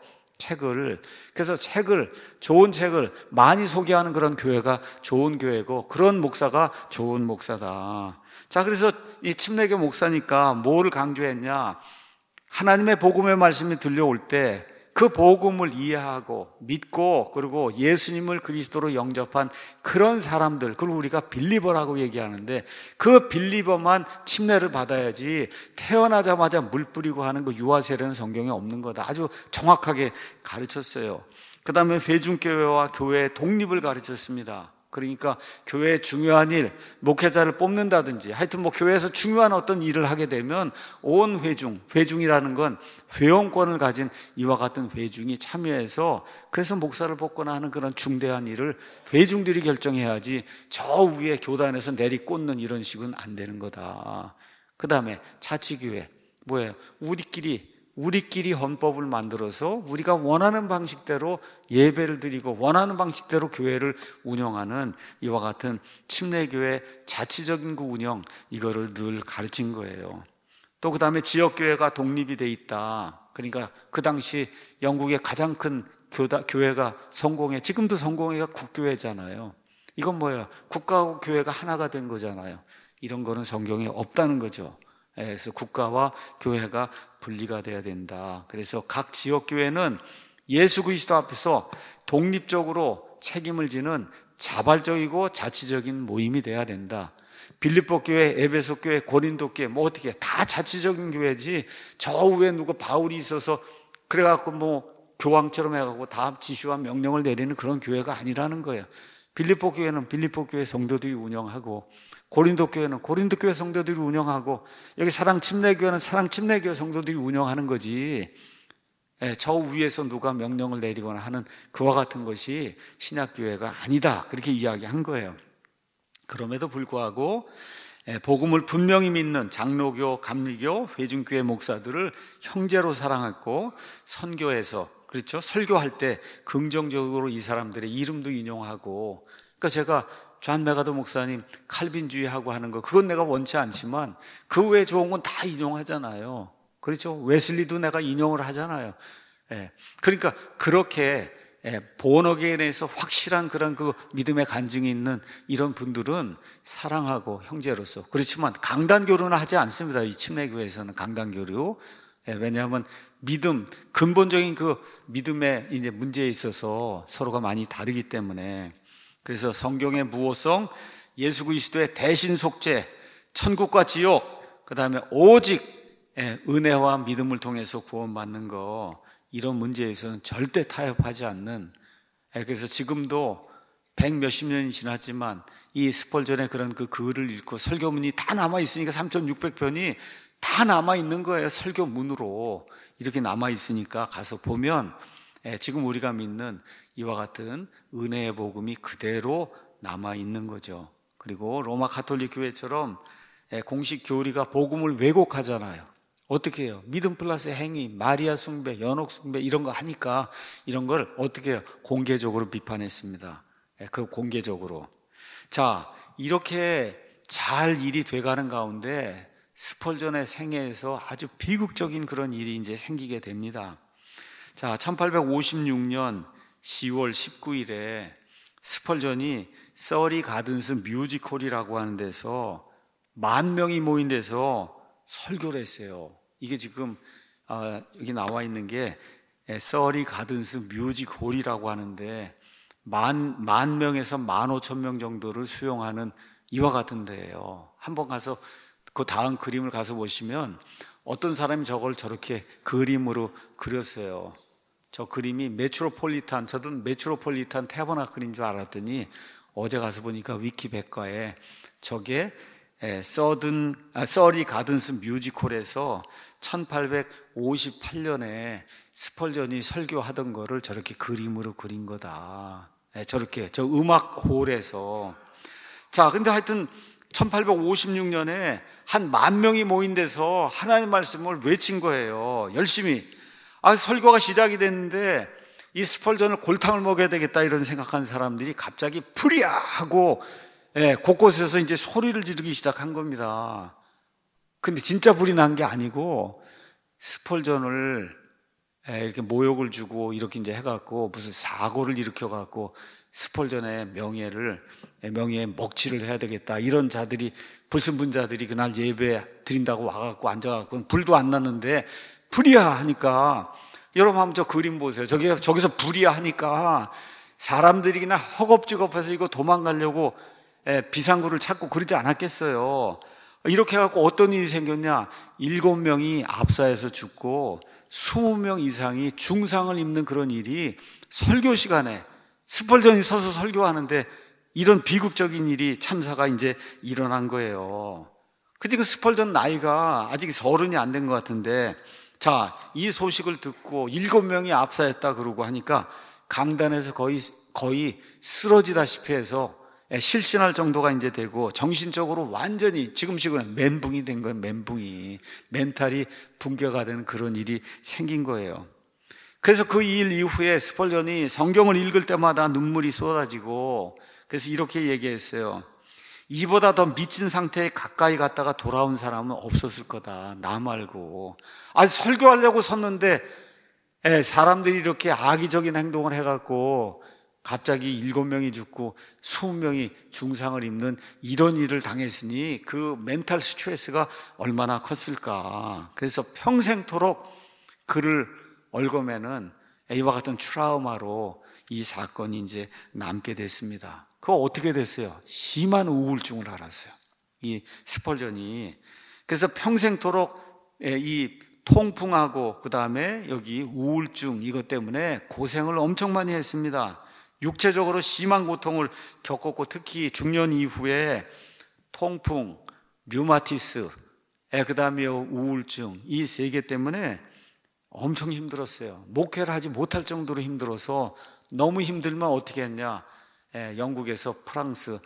그래서 좋은 책을 많이 소개하는 그런 교회가 좋은 교회고, 그런 목사가 좋은 목사다. 자, 그래서 이 침례교 목사니까 뭐를 강조했냐? 하나님의 복음의 말씀이 들려올 때 그 복음을 이해하고 믿고, 그리고 예수님을 그리스도로 영접한 그런 사람들, 그걸 우리가 빌리버라고 얘기하는데, 그 빌리버만 침례를 받아야지 태어나자마자 물 뿌리고 하는 그 유아 세례는 성경에 없는 거다. 아주 정확하게 가르쳤어요. 그 다음에 회중교회와 교회의 독립을 가르쳤습니다. 그러니까 교회의 중요한 일, 목회자를 뽑는다든지 하여튼 뭐 교회에서 중요한 어떤 일을 하게 되면 온 회중이라는 건 회원권을 가진 이와 같은 회중이 참여해서, 그래서 목사를 뽑거나 하는 그런 중대한 일을 회중들이 결정해야지 저 위에 교단에서 내리꽂는 이런 식은 안 되는 거다. 그 다음에 자치교회, 뭐예요? 우리끼리 헌법을 만들어서 우리가 원하는 방식대로 예배를 드리고 원하는 방식대로 교회를 운영하는 이와 같은 침례교회 자치적인 그 운영, 이거를 늘 가르친 거예요. 또 그 다음에 지역교회가 독립이 돼 있다. 그러니까 그 당시 영국의 가장 큰 교회가 지금도 성공회가 국교회잖아요. 이건 뭐예요? 국가하고 교회가 하나가 된 거잖아요. 이런 거는 성경에 없다는 거죠. 그래서 국가와 교회가 분리가 돼야 된다. 그래서 각 지역교회는 예수 그리스도 앞에서 독립적으로 책임을 지는 자발적이고 자치적인 모임이 돼야 된다. 빌립보 교회, 에베소 교회, 고린도 교회 뭐 어떻게 다 자치적인 교회지, 저 위에 누구 바울이 있어서 그래갖고 뭐 교황처럼 해갖고 다 지시와 명령을 내리는 그런 교회가 아니라는 거예요. 빌립보 교회는 빌립보 교회 성도들이 운영하고, 고린도 교회는 고린도 교회 성도들이 운영하고, 여기 사랑 침례교회는 사랑 침례교회 성도들이 운영하는 거지, 저 위에서 누가 명령을 내리거나 하는 그와 같은 것이 신약교회가 아니다, 그렇게 이야기한 거예요. 그럼에도 불구하고 복음을 분명히 믿는 장로교, 감리교, 회중교회 목사들을 형제로 사랑하고 선교해서, 그렇죠, 설교할 때 긍정적으로 이 사람들의 이름도 인용하고. 그러니까 제가 존 메가더 목사님 칼빈주의하고 하는 거, 그건 내가 원치 않지만 그 외에 좋은 건 다 인용하잖아요. 그렇죠? 웨슬리도 내가 인용을 하잖아요. 그러니까 그렇게 본어게인에서 확실한 그런 그 믿음의 간증이 있는 이런 분들은 사랑하고 형제로서, 그렇지만 강단교류는 하지 않습니다. 이 침례교회에서는 강단교류. 왜냐하면 믿음, 근본적인 그 믿음의 이제 문제에 있어서 서로가 많이 다르기 때문에. 그래서 성경의 무호성, 예수 그리스도의 대신 속죄, 천국과 지옥, 그 다음에 오직 은혜와 믿음을 통해서 구원받는 거, 이런 문제에서는 절대 타협하지 않는. 그래서 지금도 100 몇십 년이 지났지만 이 스펄전의 그런 그 글을 읽고 설교문이 다 남아있으니까 3600편이 다 남아있는 거예요. 설교문으로 이렇게 남아있으니까 가서 보면 지금 우리가 믿는 이와 같은 은혜의 복음이 그대로 남아있는 거죠. 그리고 로마 가톨릭 교회처럼 공식 교리가 복음을 왜곡하잖아요. 어떻게 해요? 믿음 플러스 행위, 마리아 숭배, 연옥 숭배 이런 거 하니까 이런 걸 어떻게 해요? 공개적으로 비판했습니다. 그 공개적으로. 자, 이렇게 잘 일이 돼가는 가운데 스펄전의 생애에서 아주 비극적인 그런 일이 이제 생기게 됩니다. 자, 1856년 10월 19일에 스펄전이 서리 가든스 뮤직홀이라고 하는 데서 10,000명이 모인 데서 설교를 했어요. 이게 지금 여기 나와 있는 게 서리 가든스 뮤직홀이라고 하는데 만 명에서 15,000명 정도를 수용하는 이와 같은 데예요. 한번 가서 그 다음 그림을 가서 보시면 어떤 사람이 저걸 저렇게 그림으로 그렸어요. 저 그림이 메트로폴리탄, 저도 메트로폴리탄 태버나클인 줄 알았더니 어제 가서 보니까 위키백과에 저게 서리 가든스 뮤지컬에서 1858년에 스펄전이 설교하던 거를 저렇게 그림으로 그린 거다. 저렇게 저 음악홀에서. 자, 근데 하여튼 1856년에 한 10,000명이 모인 데서 하나님 말씀을 외친 거예요. 열심히. 설교가 시작이 됐는데 이 스펄전을 골탕을 먹여야 되겠다 이런 생각한 사람들이 갑자기 불이야 하고 곳곳에서 이제 소리를 지르기 시작한 겁니다. 근데 진짜 불이 난 게 아니고 스펄전을 이렇게 모욕을 주고 이렇게 이제 해갖고 무슨 사고를 일으켜갖고 스펄전의 명예에 먹칠을 해야 되겠다 이런 자들이, 불순분자들이 그날 예배 드린다고 와갖고 앉아갖고 불도 안 났는데 불이야 하니까, 여러분 한번 저 그림 보세요. 저기서 불이야 하니까 사람들이 그냥 허겁지겁해서 이거 도망가려고 비상구를 찾고 그러지 않았겠어요. 이렇게 해갖고 어떤 일이 생겼냐? 7명이 압사해서 죽고 20명 이상이 중상을 입는 그런 일이 설교 시간에 스펄전이 서서 설교하는데 이런 비극적인 일이, 참사가 이제 일어난 거예요. 근데 그 스펄전 나이가 아직 30이 안 된 것 같은데, 자, 이 소식을 듣고 7명이 압사했다 그러고 하니까 강단에서 거의 쓰러지다시피 해서 실신할 정도가 이제 되고 정신적으로 완전히 지금식으로는 멘붕이 된 거예요. 멘탈이 붕괴가 되는 그런 일이 생긴 거예요. 그래서 그 일 이후에 스펄전이 성경을 읽을 때마다 눈물이 쏟아지고, 그래서 이렇게 얘기했어요. 이보다 더 미친 상태에 가까이 갔다가 돌아온 사람은 없었을 거다. 나 말고. 설교하려고 섰는데 사람들이 이렇게 악의적인 행동을 해갖고 갑자기 7명이 죽고 20명이 중상을 입는 이런 일을 당했으니 그 멘탈 스트레스가 얼마나 컸을까. 그래서 평생토록 그를 얽어매는 이와 같은 트라우마로 이 사건이 이제 남게 됐습니다. 그거 어떻게 됐어요? 심한 우울증을 앓았어요, 이 스펄전이. 그래서 평생토록 이 통풍하고 그 다음에 여기 우울증 이것 때문에 고생을 엄청 많이 했습니다. 육체적으로 심한 고통을 겪었고, 특히 중년 이후에 통풍, 류마티스, 그 다음에 우울증, 이 3개 때문에 엄청 힘들었어요. 목회를 하지 못할 정도로 힘들어서, 너무 힘들면 어떻게 했냐? 영국에서 프랑스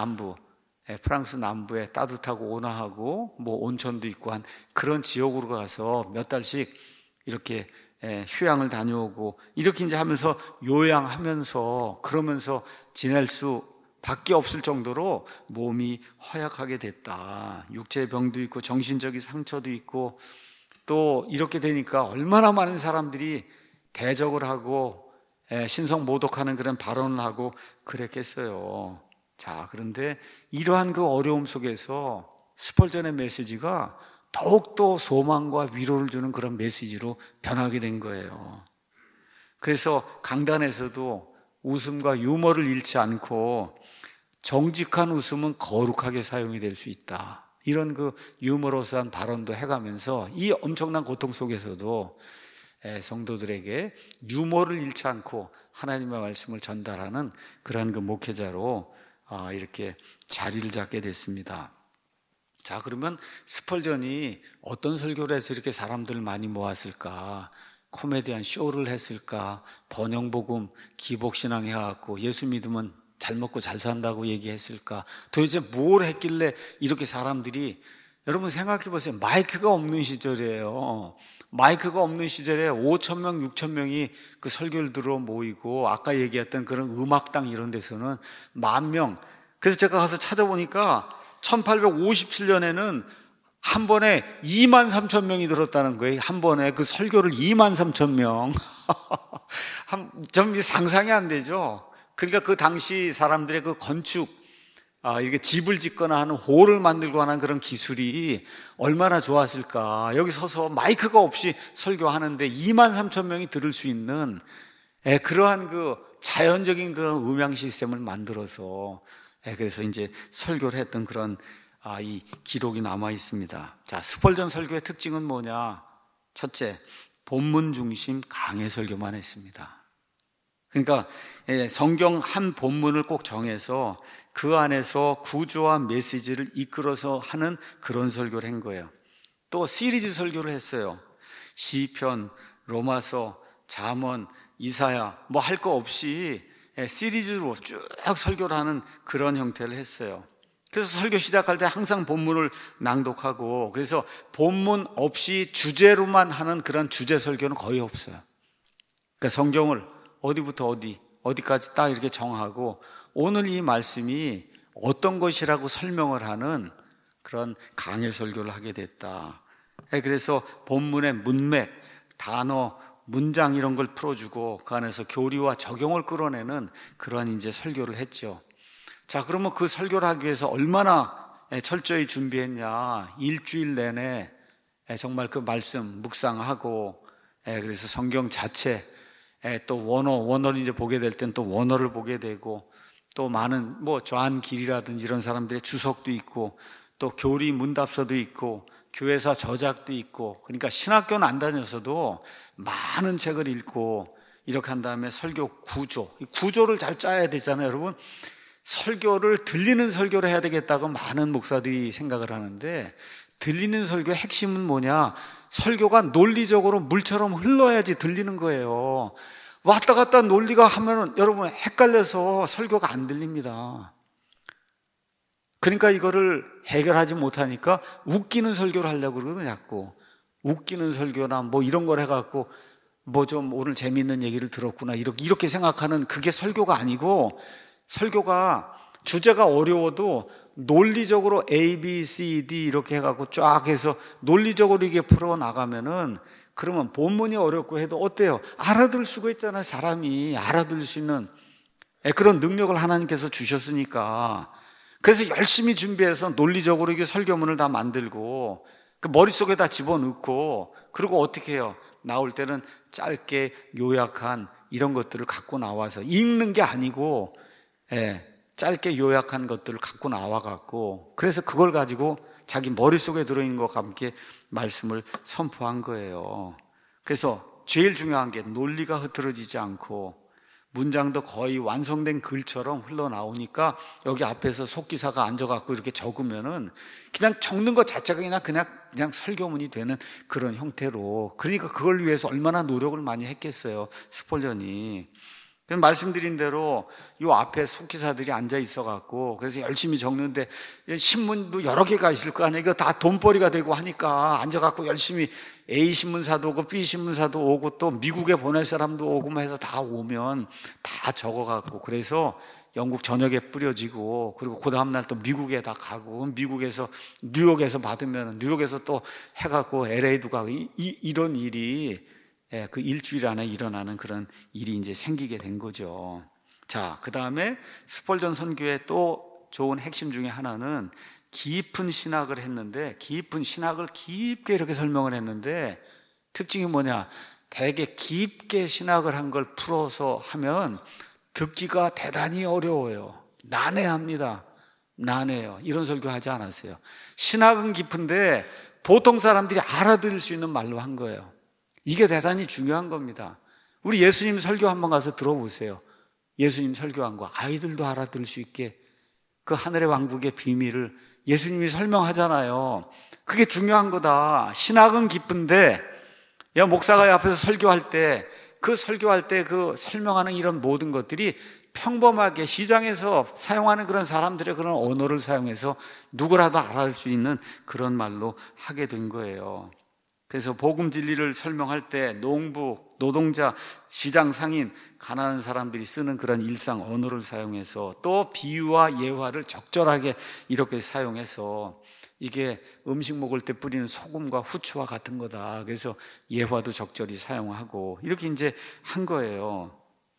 남부에 따뜻하고 온화하고 뭐 온천도 있고 한 그런 지역으로 가서 몇 달씩 이렇게 휴양을 다녀오고 이렇게 이제 하면서 요양하면서 그러면서 지낼 수밖에 없을 정도로 몸이 허약하게 됐다. 육체의 병도 있고 정신적인 상처도 있고, 또 이렇게 되니까 얼마나 많은 사람들이 대적을 하고 신성 모독하는 그런 발언을 하고 그랬겠어요. 자, 그런데 이러한 그 어려움 속에서 스펄전의 메시지가 더욱더 소망과 위로를 주는 그런 메시지로 변하게 된 거예요. 그래서 강단에서도 웃음과 유머를 잃지 않고 정직한 웃음은 거룩하게 사용이 될 수 있다, 이런 그 유머러스한 발언도 해가면서 이 엄청난 고통 속에서도 성도들에게 유머를 잃지 않고 하나님의 말씀을 전달하는 그러한 그 목회자로 이렇게 자리를 잡게 됐습니다. 자, 그러면 스펄전이 어떤 설교를 해서 이렇게 사람들을 많이 모았을까? 코미디한 쇼를 했을까? 번영복음, 기복신앙 해갖고 예수 믿으면 잘 먹고 잘 산다고 얘기했을까? 도대체 뭘 했길래 이렇게 사람들이, 여러분 생각해 보세요. 마이크가 없는 시절이에요. 마이크가 없는 시절에 5,000명, 6,000명이 그 설교를 들어 모이고, 아까 얘기했던 그런 음악당 이런 데서는 10,000명. 그래서 제가 가서 찾아보니까 1857년에는 한 번에 23,000명이 들었다는 거예요. 한 번에 그 설교를 23,000명. 좀 상상이 안 되죠. 그러니까 그 당시 사람들의 그 건축, 이렇게 집을 짓거나 하는 홀을 만들고 하는 그런 기술이 얼마나 좋았을까. 여기 서서 마이크가 없이 설교하는데 23,000명이 들을 수 있는 그러한 그 자연적인 그런 음향 시스템을 만들어서 그래서 이제 설교를 했던 그런 이 기록이 남아 있습니다. 자, 스펄전 설교의 특징은 뭐냐? 첫째, 본문 중심 강해 설교만 했습니다. 그러니까 성경 한 본문을 꼭 정해서 그 안에서 구조와 메시지를 이끌어서 하는 그런 설교를 한 거예요. 또 시리즈 설교를 했어요. 시편, 로마서, 잠언, 이사야 뭐 할 거 없이 시리즈로 쭉 설교를 하는 그런 형태를 했어요. 그래서 설교 시작할 때 항상 본문을 낭독하고, 그래서 본문 없이 주제로만 하는 그런 주제 설교는 거의 없어요. 그러니까 성경을 어디부터 어디까지 딱 이렇게 정하고 오늘 이 말씀이 어떤 것이라고 설명을 하는 그런 강해 설교를 하게 됐다. 그래서 본문의 문맥, 단어, 문장 이런 걸 풀어주고 그 안에서 교리와 적용을 끌어내는 그런 이제 설교를 했죠. 자, 그러면 그 설교를 하기 위해서 얼마나 철저히 준비했냐? 일주일 내내 정말 그 말씀 묵상하고, 그래서 성경 자체, 또 원어를 이제 보게 될 땐 또 원어를 보게 되고, 또 많은 뭐 존 길이라든지 이런 사람들의 주석도 있고, 또 교리 문답서도 있고, 교회사 저작도 있고, 그러니까 신학교는 안 다녔어도 많은 책을 읽고 이렇게 한 다음에 설교 구조를 잘 짜야 되잖아요. 여러분, 설교를 들리는 설교를 해야 되겠다고 많은 목사들이 생각을 하는데, 들리는 설교의 핵심은 뭐냐? 설교가 논리적으로 물처럼 흘러야지 들리는 거예요. 왔다 갔다 논리가 하면은 여러분 헷갈려서 설교가 안 들립니다. 그러니까 이거를 해결하지 못하니까 웃기는 설교를 하려고 그러거든요. 자꾸 웃기는 설교나 뭐 이런 걸 해갖고 뭐 좀 오늘 재미있는 얘기를 들었구나 이렇게 생각하는, 그게 설교가 아니고, 설교가 주제가 어려워도 논리적으로 A, B, C, D 이렇게 해갖고 쫙 해서 논리적으로 이게 풀어나가면은, 그러면 본문이 어렵고 해도 어때요? 알아들 수가 있잖아요. 사람이 알아들 수 있는 그런 능력을 하나님께서 주셨으니까. 그래서 열심히 준비해서 논리적으로 이게 설교문을 다 만들고 그 머릿속에다 집어넣고, 그리고 어떻게 해요? 나올 때는 짧게 요약한 이런 것들을 갖고 나와서, 읽는 게 아니고 짧게 요약한 것들을 갖고 나와갖고, 그래서 그걸 가지고 자기 머릿속에 들어있는 것과 함께 말씀을 선포한 거예요. 그래서 제일 중요한 게 논리가 흐트러지지 않고 문장도 거의 완성된 글처럼 흘러나오니까, 여기 앞에서 속기사가 앉아갖고 이렇게 적으면은 그냥 적는 것 자체가 그냥 설교문이 되는 그런 형태로. 그러니까 그걸 위해서 얼마나 노력을 많이 했겠어요, 스펄전이. 말씀드린 대로 이 앞에 속기사들이 앉아 있어갖고, 그래서 열심히 적는데, 신문도 여러 개가 있을 거 아니에요. 이거 다 돈벌이가 되고 하니까 앉아갖고 열심히 A 신문사도 오고 B 신문사도 오고 또 미국에 보낼 사람도 오고 해서 다 오면 다 적어갖고, 그래서 영국 전역에 뿌려지고, 그리고 그 다음날 또 미국에 다 가고, 미국에서 뉴욕에서 받으면 뉴욕에서 또 해갖고 LA도 가고, 이런 일이 그 일주일 안에 일어나는 그런 일이 이제 생기게 된 거죠. 자, 그 다음에 스펄전 선교의 또 좋은 핵심 중에 하나는 깊은 신학을 했는데, 깊은 신학을 깊게 이렇게 설명을 했는데, 특징이 뭐냐? 되게 깊게 신학을 한 걸 풀어서 하면 듣기가 대단히 어려워요. 난해합니다. 난해요. 이런 설교 하지 않았어요. 신학은 깊은데 보통 사람들이 알아들을 수 있는 말로 한 거예요. 이게 대단히 중요한 겁니다. 우리 예수님 설교 한번 가서 들어보세요. 예수님 설교한 거 아이들도 알아들을 수 있게 그 하늘의 왕국의 비밀을 예수님이 설명하잖아요. 그게 중요한 거다. 신학은 깊은데, 야, 목사가 앞에서 설교할 때 그 설명하는 이런 모든 것들이 평범하게 시장에서 사용하는 그런 사람들의 그런 언어를 사용해서 누구라도 알아들 수 있는 그런 말로 하게 된 거예요. 그래서 복음 진리를 설명할 때 농부, 노동자, 시장 상인, 가난한 사람들이 쓰는 그런 일상 언어를 사용해서 또 비유와 예화를 적절하게 이렇게 사용해서 이게 음식 먹을 때 뿌리는 소금과 후추와 같은 거다. 그래서 예화도 적절히 사용하고 이렇게 이제 한 거예요.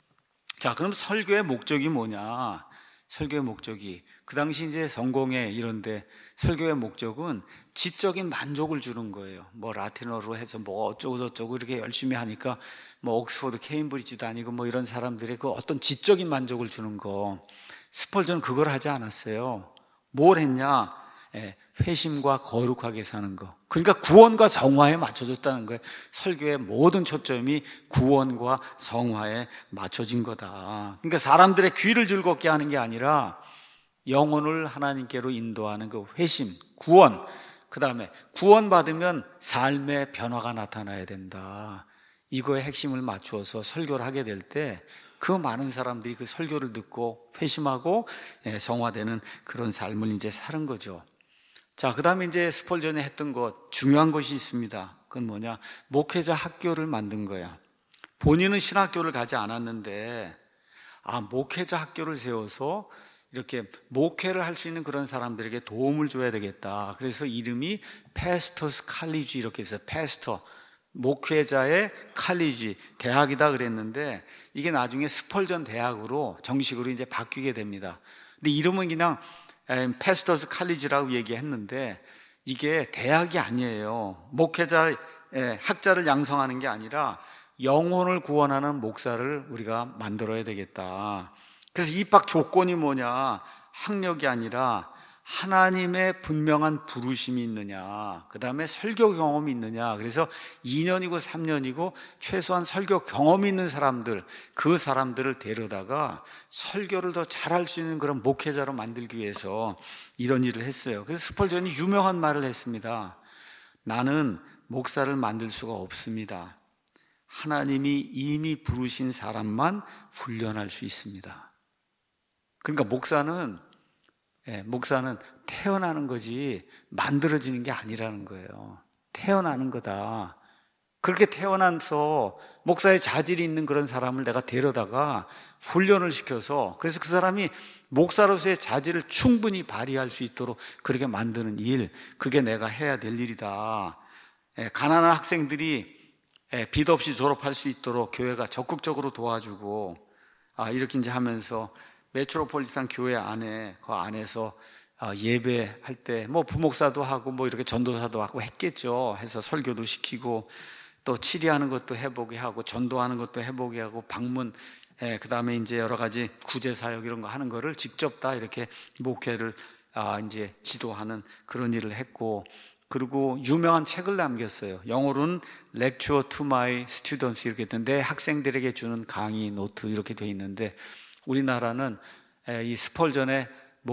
자, 그럼 설교의 목적이 뭐냐? 설교의 목적이 그 당시 이제 성공회 이런데 설교의 목적은 지적인 만족을 주는 거예요. 뭐 라틴어로 해서 뭐 어쩌고 저쩌고 이렇게 열심히 하니까 뭐 옥스퍼드, 케임브리지 다니고 뭐 이런 사람들의 그 어떤 지적인 만족을 주는 거. 스펄전은 그걸 하지 않았어요. 뭘 했냐? 회심과 거룩하게 사는 거. 그러니까 구원과 성화에 맞춰졌다는 거예요. 설교의 모든 초점이 구원과 성화에 맞춰진 거다. 그러니까 사람들의 귀를 즐겁게 하는 게 아니라 영혼을 하나님께로 인도하는 그 회심, 구원, 그 다음에 구원받으면 삶의 변화가 나타나야 된다. 이거에 핵심을 맞추어서 설교를 하게 될 때 그 많은 사람들이 그 설교를 듣고 회심하고 성화되는 그런 삶을 이제 사는 거죠. 자, 그 다음에 이제 스펄전이 했던 것, 중요한 것이 있습니다. 그건 뭐냐? 목회자 학교를 만든 거야. 본인은 신학교를 가지 않았는데, 목회자 학교를 세워서 이렇게 목회를 할 수 있는 그런 사람들에게 도움을 줘야 되겠다. 그래서 이름이 패스터스 칼리지 이렇게 해서 패스터, 목회자의 칼리지, 대학이다 그랬는데 이게 나중에 스펄전 대학으로 정식으로 이제 바뀌게 됩니다. 근데 이름은 그냥 패스터스 칼리지라고 얘기했는데 이게 대학이 아니에요. 목회자, 학자를 양성하는 게 아니라 영혼을 구원하는 목사를 우리가 만들어야 되겠다. 그래서 입학 조건이 뭐냐? 학력이 아니라 하나님의 분명한 부르심이 있느냐, 그 다음에 설교 경험이 있느냐. 그래서 2년이고 3년이고 최소한 설교 경험이 있는 사람들, 그 사람들을 데려다가 설교를 더 잘할 수 있는 그런 목회자로 만들기 위해서 이런 일을 했어요. 그래서 스펄전이 유명한 말을 했습니다. 나는 목사를 만들 수가 없습니다. 하나님이 이미 부르신 사람만 훈련할 수 있습니다. 그러니까 목사는 태어나는 거지 만들어지는 게 아니라는 거예요. 태어나는 거다. 그렇게 태어나서 목사의 자질이 있는 그런 사람을 내가 데려다가 훈련을 시켜서 그래서 그 사람이 목사로서의 자질을 충분히 발휘할 수 있도록 그렇게 만드는 일, 그게 내가 해야 될 일이다. 가난한 학생들이 빚 없이 졸업할 수 있도록 교회가 적극적으로 도와주고 이렇게 이제 하면서 메트로폴리탄 교회 안에 그 안에서 예배할 때 뭐 부목사도 하고 뭐 이렇게 전도사도 하고 했겠죠. 해서 설교도 시키고 또 치리하는 것도 해보게 하고 전도하는 것도 해보게 하고 방문, 그 다음에 이제 여러 가지 구제 사역 이런 거 하는 거를 직접 다 이렇게 목회를 이제 지도하는 그런 일을 했고, 그리고 유명한 책을 남겼어요. 영어로는 Lecture to my students 이렇게 있는데 학생들에게 주는 강의 노트 이렇게 돼 있는데 우리나라는 이 스펄전의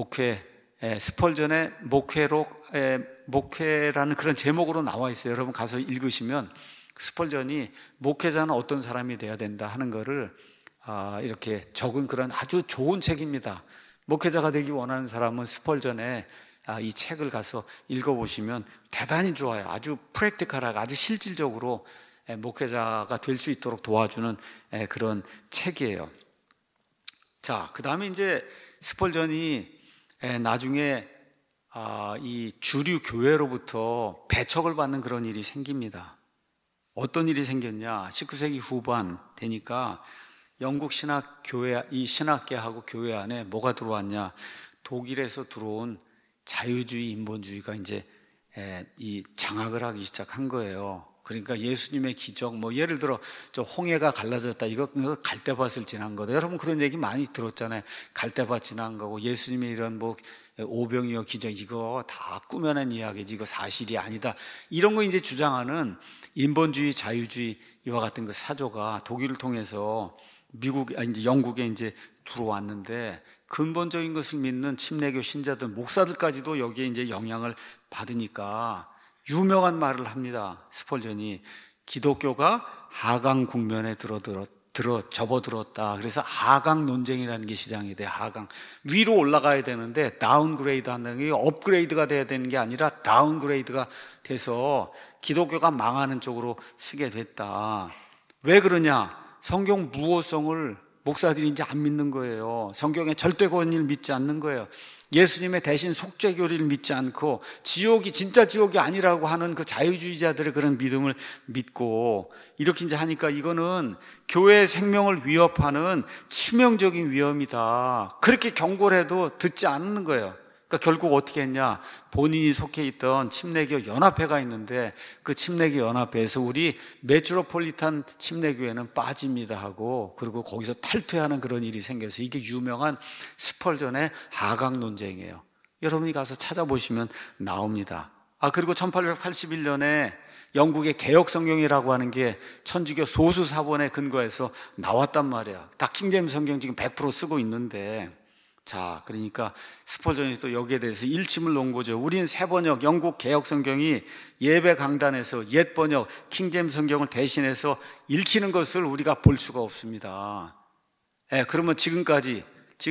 스펄전의 목회라는 그런 제목으로 나와 있어요. 여러분 가서 읽으시면 스펄전이 목회자는 어떤 사람이 돼야 된다 하는 거를 이렇게 적은 그런 아주 좋은 책입니다. 목회자가 되기 원하는 사람은 스펄전의 이 책을 가서 읽어보시면 대단히 좋아요. 아주 프랙티컬하고 아주 실질적으로 목회자가 될 수 있도록 도와주는 그런 책이에요. 자, 그 다음에 이제 스펄전이 나중에 이 주류 교회로부터 배척을 받는 그런 일이 생깁니다. 어떤 일이 생겼냐? 19세기 후반 되니까 영국 신학교회, 이 신학계하고 교회 안에 뭐가 들어왔냐? 독일에서 들어온 자유주의, 인본주의가 이제 이 장악을 하기 시작한 거예요. 그러니까 예수님의 기적, 뭐 예를 들어 저 홍해가 갈라졌다, 이거 갈대밭을 지난 거다. 여러분 그런 얘기 많이 들었잖아요. 갈대밭 지난 거고 예수님의 이런 뭐 오병이어 기적, 이거 다 꾸며낸 이야기지, 이거 사실이 아니다, 이런 거 이제 주장하는 인본주의, 자유주의 이와 같은 그 사조가 독일을 통해서 이제 영국에 이제 들어왔는데, 근본적인 것을 믿는 침례교 신자들, 목사들까지도 여기에 이제 영향을 받으니까 유명한 말을 합니다. 스펄전이 기독교가 하강 국면에 접어들었다. 그래서 하강 논쟁이라는 게 시작이 돼. 하강, 위로 올라가야 되는데 다운그레이드 한다는 게, 업그레이드가 돼야 되는 게 아니라 다운그레이드가 돼서 기독교가 망하는 쪽으로 쓰게 됐다. 왜 그러냐? 성경 무호성을 목사들이 이제 안 믿는 거예요. 성경의 절대 권위를 믿지 않는 거예요. 예수님의 대신 속죄교리를 믿지 않고 지옥이 진짜 지옥이 아니라고 하는 그 자유주의자들의 그런 믿음을 믿고 이렇게 이제 하니까 이거는 교회의 생명을 위협하는 치명적인 위험이다. 그렇게 경고를 해도 듣지 않는 거예요. 그러니까 결국 어떻게 했냐? 본인이 속해 있던 침례교 연합회가 있는데 그 침례교 연합회에서 우리 메트로폴리탄 침례교회는 빠집니다 하고, 그리고 거기서 탈퇴하는 그런 일이 생겨서 이게 유명한 스펄전의 하강 논쟁이에요. 여러분이 가서 찾아보시면 나옵니다. 그리고 1881년에 영국의 개혁성경이라고 하는 게 천주교 소수 사본에 근거해서 나왔단 말이야. 다 킹제임스 성경 지금 100% 쓰고 있는데, 자, 그러니까 스펄전이 또 여기에 대해서 일침을 놓은 거죠. 우린 새 번역 영국 개혁 성경이 예배 강단에서 옛 번역 킹제임스 성경을 대신해서 읽히는 것을 우리가 볼 수가 없습니다. 그러면 지금까지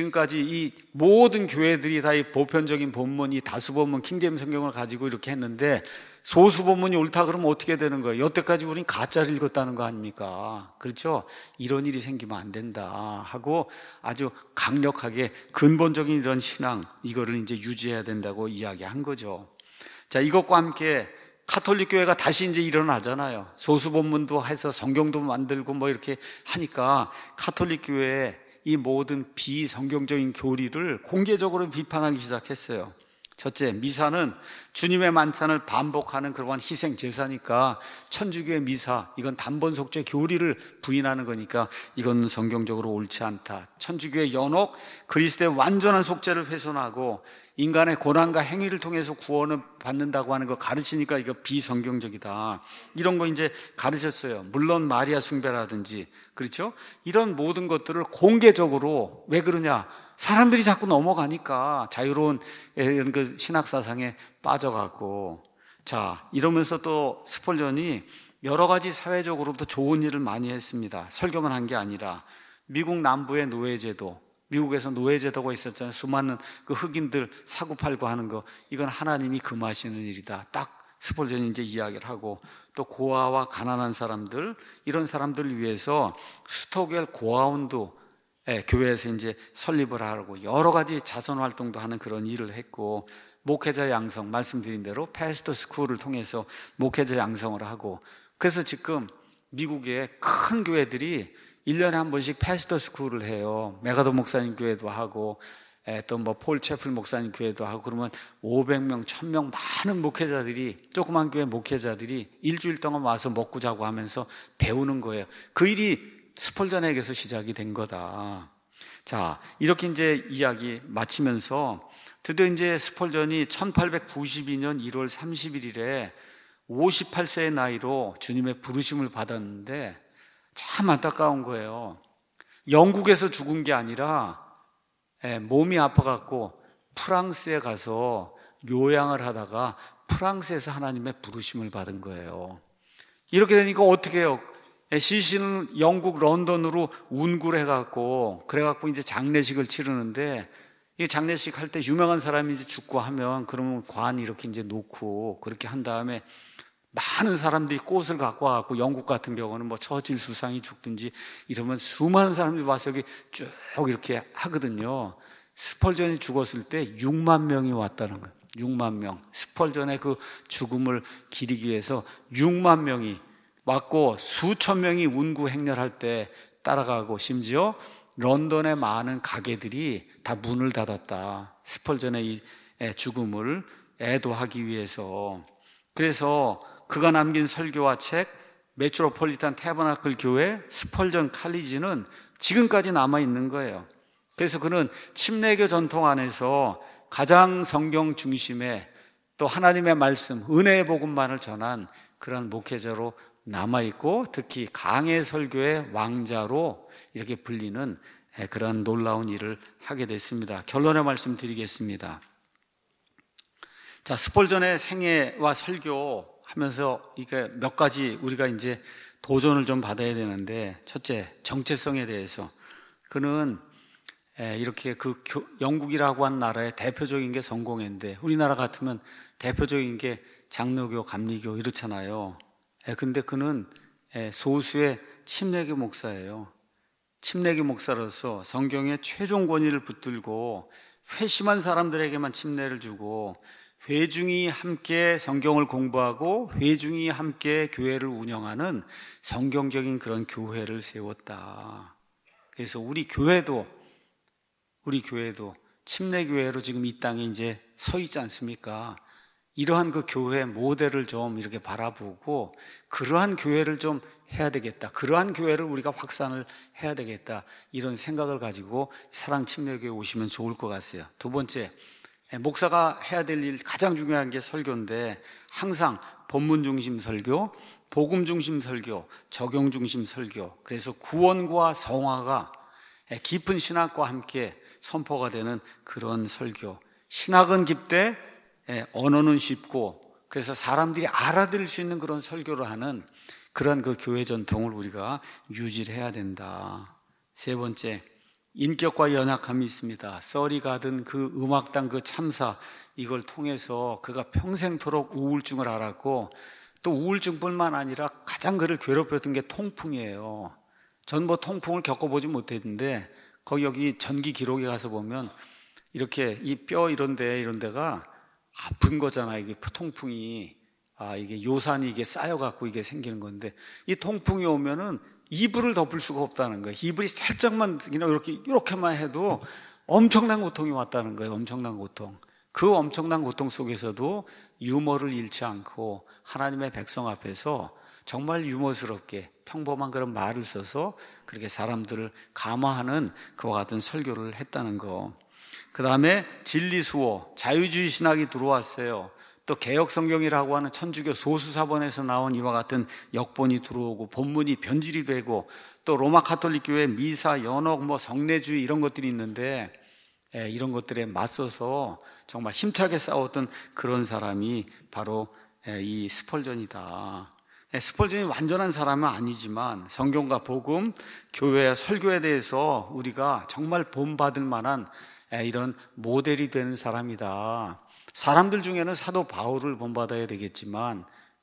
이 모든 교회들이 다 이 보편적인 본문, 이 다수 본문 킹제임스 성경을 가지고 이렇게 했는데 소수 본문이 옳다 그러면 어떻게 되는 거예요? 여태까지 우린 가짜를 읽었다는 거 아닙니까? 그렇죠? 이런 일이 생기면 안 된다 하고 아주 강력하게 근본적인 이런 신앙, 이거를 이제 유지해야 된다고 이야기한 거죠. 자, 이것과 함께 카톨릭 교회가 다시 이제 일어나잖아요. 소수 본문도 해서 성경도 만들고 뭐 이렇게 하니까 카톨릭 교회에 이 모든 비성경적인 교리를 공개적으로 비판하기 시작했어요. 첫째, 미사는 주님의 만찬을 반복하는 그러한 희생 제사니까 천주교의 미사, 이건 단번 속죄 교리를 부인하는 거니까 이건 성경적으로 옳지 않다. 천주교의 연옥, 그리스도의 완전한 속죄를 훼손하고 인간의 고난과 행위를 통해서 구원을 받는다고 하는 거 가르치니까 이거 비성경적이다. 이런 거 이제 가르쳤어요. 물론 마리아 숭배라든지, 그렇죠? 이런 모든 것들을 공개적으로, 왜 그러냐? 사람들이 자꾸 넘어가니까 자유로운 이런 그 신학 사상에 빠져가고. 자, 이러면서 또 스펄전이 여러 가지 사회적으로도 좋은 일을 많이 했습니다. 설교만 한 게 아니라 미국 남부의 노예제도, 미국에서 노예제도가 있었잖아요. 수많은 그 흑인들 사고팔고 하는 거, 이건 하나님이 금하시는 일이다. 딱 스펄전이 이제 이야기를 하고, 또 고아와 가난한 사람들, 이런 사람들을 위해서 스토겔 고아원도 교회에서 이제 설립을 하고 여러 가지 자선 활동도 하는 그런 일을 했고, 목회자 양성, 말씀드린 대로 패스터 스쿨을 통해서 목회자 양성을 하고, 그래서 지금 미국의 큰 교회들이 1년에 한 번씩 패스터 스쿨을 해요. 메가더 목사님 교회도 하고 또 뭐 폴 채플 목사님 교회도 하고, 그러면 500명, 1000명 많은 목회자들이, 조그만 교회 목회자들이 일주일 동안 와서 먹고 자고 하면서 배우는 거예요. 그 일이 스펄전에게서 시작이 된 거다. 자, 이렇게 이제 이야기 마치면서 드디어 이제 스펄전이 1892년 1월 31일에 58세의 나이로 주님의 부르심을 받았는데 참 안타까운 거예요. 영국에서 죽은 게 아니라 몸이 아파갖고 프랑스에 가서 요양을 하다가 프랑스에서 하나님의 부르심을 받은 거예요. 이렇게 되니까 어떻게 해요? 시신은 영국 런던으로 운구를 해갖고, 그래갖고 이제 장례식을 치르는데, 이 장례식 할 때 유명한 사람이 이제 죽고 하면, 그러면 관 이렇게 이제 놓고, 그렇게 한 다음에 많은 사람들이 꽃을 갖고 와갖고, 영국 같은 경우는 뭐 처칠 수상이 죽든지 이러면 수많은 사람들이 와서 여기 쭉 이렇게 하거든요. 스펄전이 죽었을 때 6만 명이 왔다는 거예요. 6만 명. 스펄전의 그 죽음을 기리기 위해서 6만 명이 왔고 수천 명이 운구 행렬할 때 따라가고 심지어 런던의 많은 가게들이 다 문을 닫았다. 스펄전의 이 죽음을 애도하기 위해서. 그래서 그가 남긴 설교와 책 메트로폴리탄 태버나클 교회 스펄전 칼리지는 지금까지 남아있는 거예요. 그래서 그는 침례교 전통 안에서 가장 성경 중심의 또 하나님의 말씀, 은혜의 복음만을 전한 그런 목회자로 남아있고 특히 강해 설교의 왕자로 이렇게 불리는 그런 놀라운 일을 하게 됐습니다. 결론의 말씀 드리겠습니다. 자, 스펄전의 생애와 설교 하면서 이게 몇 가지 우리가 이제 도전을 좀 받아야 되는데, 첫째, 정체성에 대해서. 그는 이렇게 그 영국이라고 한 나라의 대표적인 게 성공회인데 우리나라 같으면 대표적인 게 장로교, 감리교 이렇잖아요. 근데 그는 소수의 침례교 목사예요. 침례교 목사로서 성경의 최종 권위를 붙들고 회심한 사람들에게만 침례를 주고 회중이 함께 성경을 공부하고 회중이 함께 교회를 운영하는 성경적인 그런 교회를 세웠다. 그래서 우리 교회도 침례교회로 지금 이 땅에 이제 서 있지 않습니까? 이러한 그 교회 모델을 좀 이렇게 바라보고 그러한 교회를 좀 해야 되겠다. 그러한 교회를 우리가 확산을 해야 되겠다. 이런 생각을 가지고 사랑 침례교회 오시면 좋을 것 같아요. 두 번째, 목사가 해야 될 일 가장 중요한 게 설교인데 항상 본문 중심 설교, 복음 중심 설교, 적용 중심 설교. 그래서 구원과 성화가 깊은 신학과 함께 선포가 되는 그런 설교. 신학은 깊되 언어는 쉽고 그래서 사람들이 알아들을 수 있는 그런 설교를 하는 그런 그 교회 전통을 우리가 유지를 해야 된다. 세 번째, 인격과 연약함이 있습니다. 썰이 가든 그 음악당 그 참사, 이걸 통해서 그가 평생토록 우울증을 앓았고 또 우울증뿐만 아니라 가장 그를 괴롭혔던 게 통풍이에요. 전 뭐 통풍을 겪어보지 못했는데 거기 여기 전기 기록에 가서 보면 이렇게 이 뼈 이런 데가 아픈 거잖아요. 이게 통풍이. 이게 요산이 이게 쌓여갖고 이게 생기는 건데 이 통풍이 오면은 이불을 덮을 수가 없다는 거예요. 이불이 살짝만 그냥 이렇게만 해도 엄청난 고통이 왔다는 거예요. 엄청난 고통. 그 엄청난 고통 속에서도 유머를 잃지 않고 하나님의 백성 앞에서 정말 유머스럽게 평범한 그런 말을 써서 그렇게 사람들을 감화하는 그와 같은 설교를 했다는 거. 그 다음에 진리수호, 자유주의 신학이 들어왔어요. 또 개혁성경이라고 하는 천주교 소수사본에서 나온 이와 같은 역본이 들어오고 본문이 변질이 되고 또 로마 가톨릭교회 미사, 연옥, 성례주의 이런 것들이 있는데 이런 것들에 맞서서 정말 힘차게 싸웠던 그런 사람이 바로 이 스펄전이다. 스펄전이 완전한 사람은 아니지만 성경과 복음, 교회, 설교에 대해서 우리가 정말 본받을 만한 이런 모델이 되는 사람이다. 사람들 중에는 사도 바울을 본받아야 되겠지만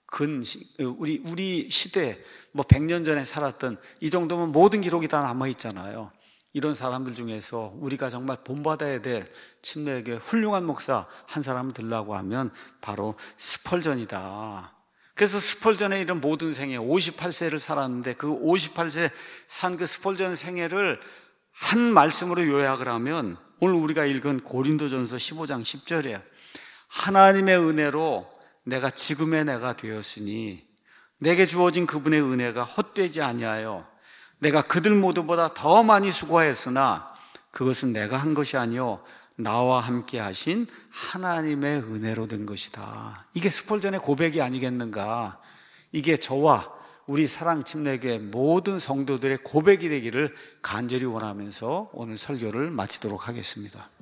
우리 시대 100년 전에 살았던 이 정도면 모든 기록이 다 남아있잖아요. 이런 사람들 중에서 우리가 정말 본받아야 될 침례교회 훌륭한 목사 한 사람을 들라고 하면 바로 스펄전이다. 그래서 스펄전의 이런 모든 생애 58세를 살았는데 그 58세 산 그 스펄전 생애를 한 말씀으로 요약을 하면 오늘 우리가 읽은 고린도전서 15장 10절이에요. 하나님의 은혜로 내가 지금의 내가 되었으니 내게 주어진 그분의 은혜가 헛되지 아니하여 내가 그들 모두보다 더 많이 수고하였으나 그것은 내가 한 것이 아니요 나와 함께 하신 하나님의 은혜로 된 것이다. 이게 스펄전의 고백이 아니겠는가. 이게 저와 우리 사랑 침례교회 모든 성도들의 고백이 되기를 간절히 원하면서 오늘 설교를 마치도록 하겠습니다.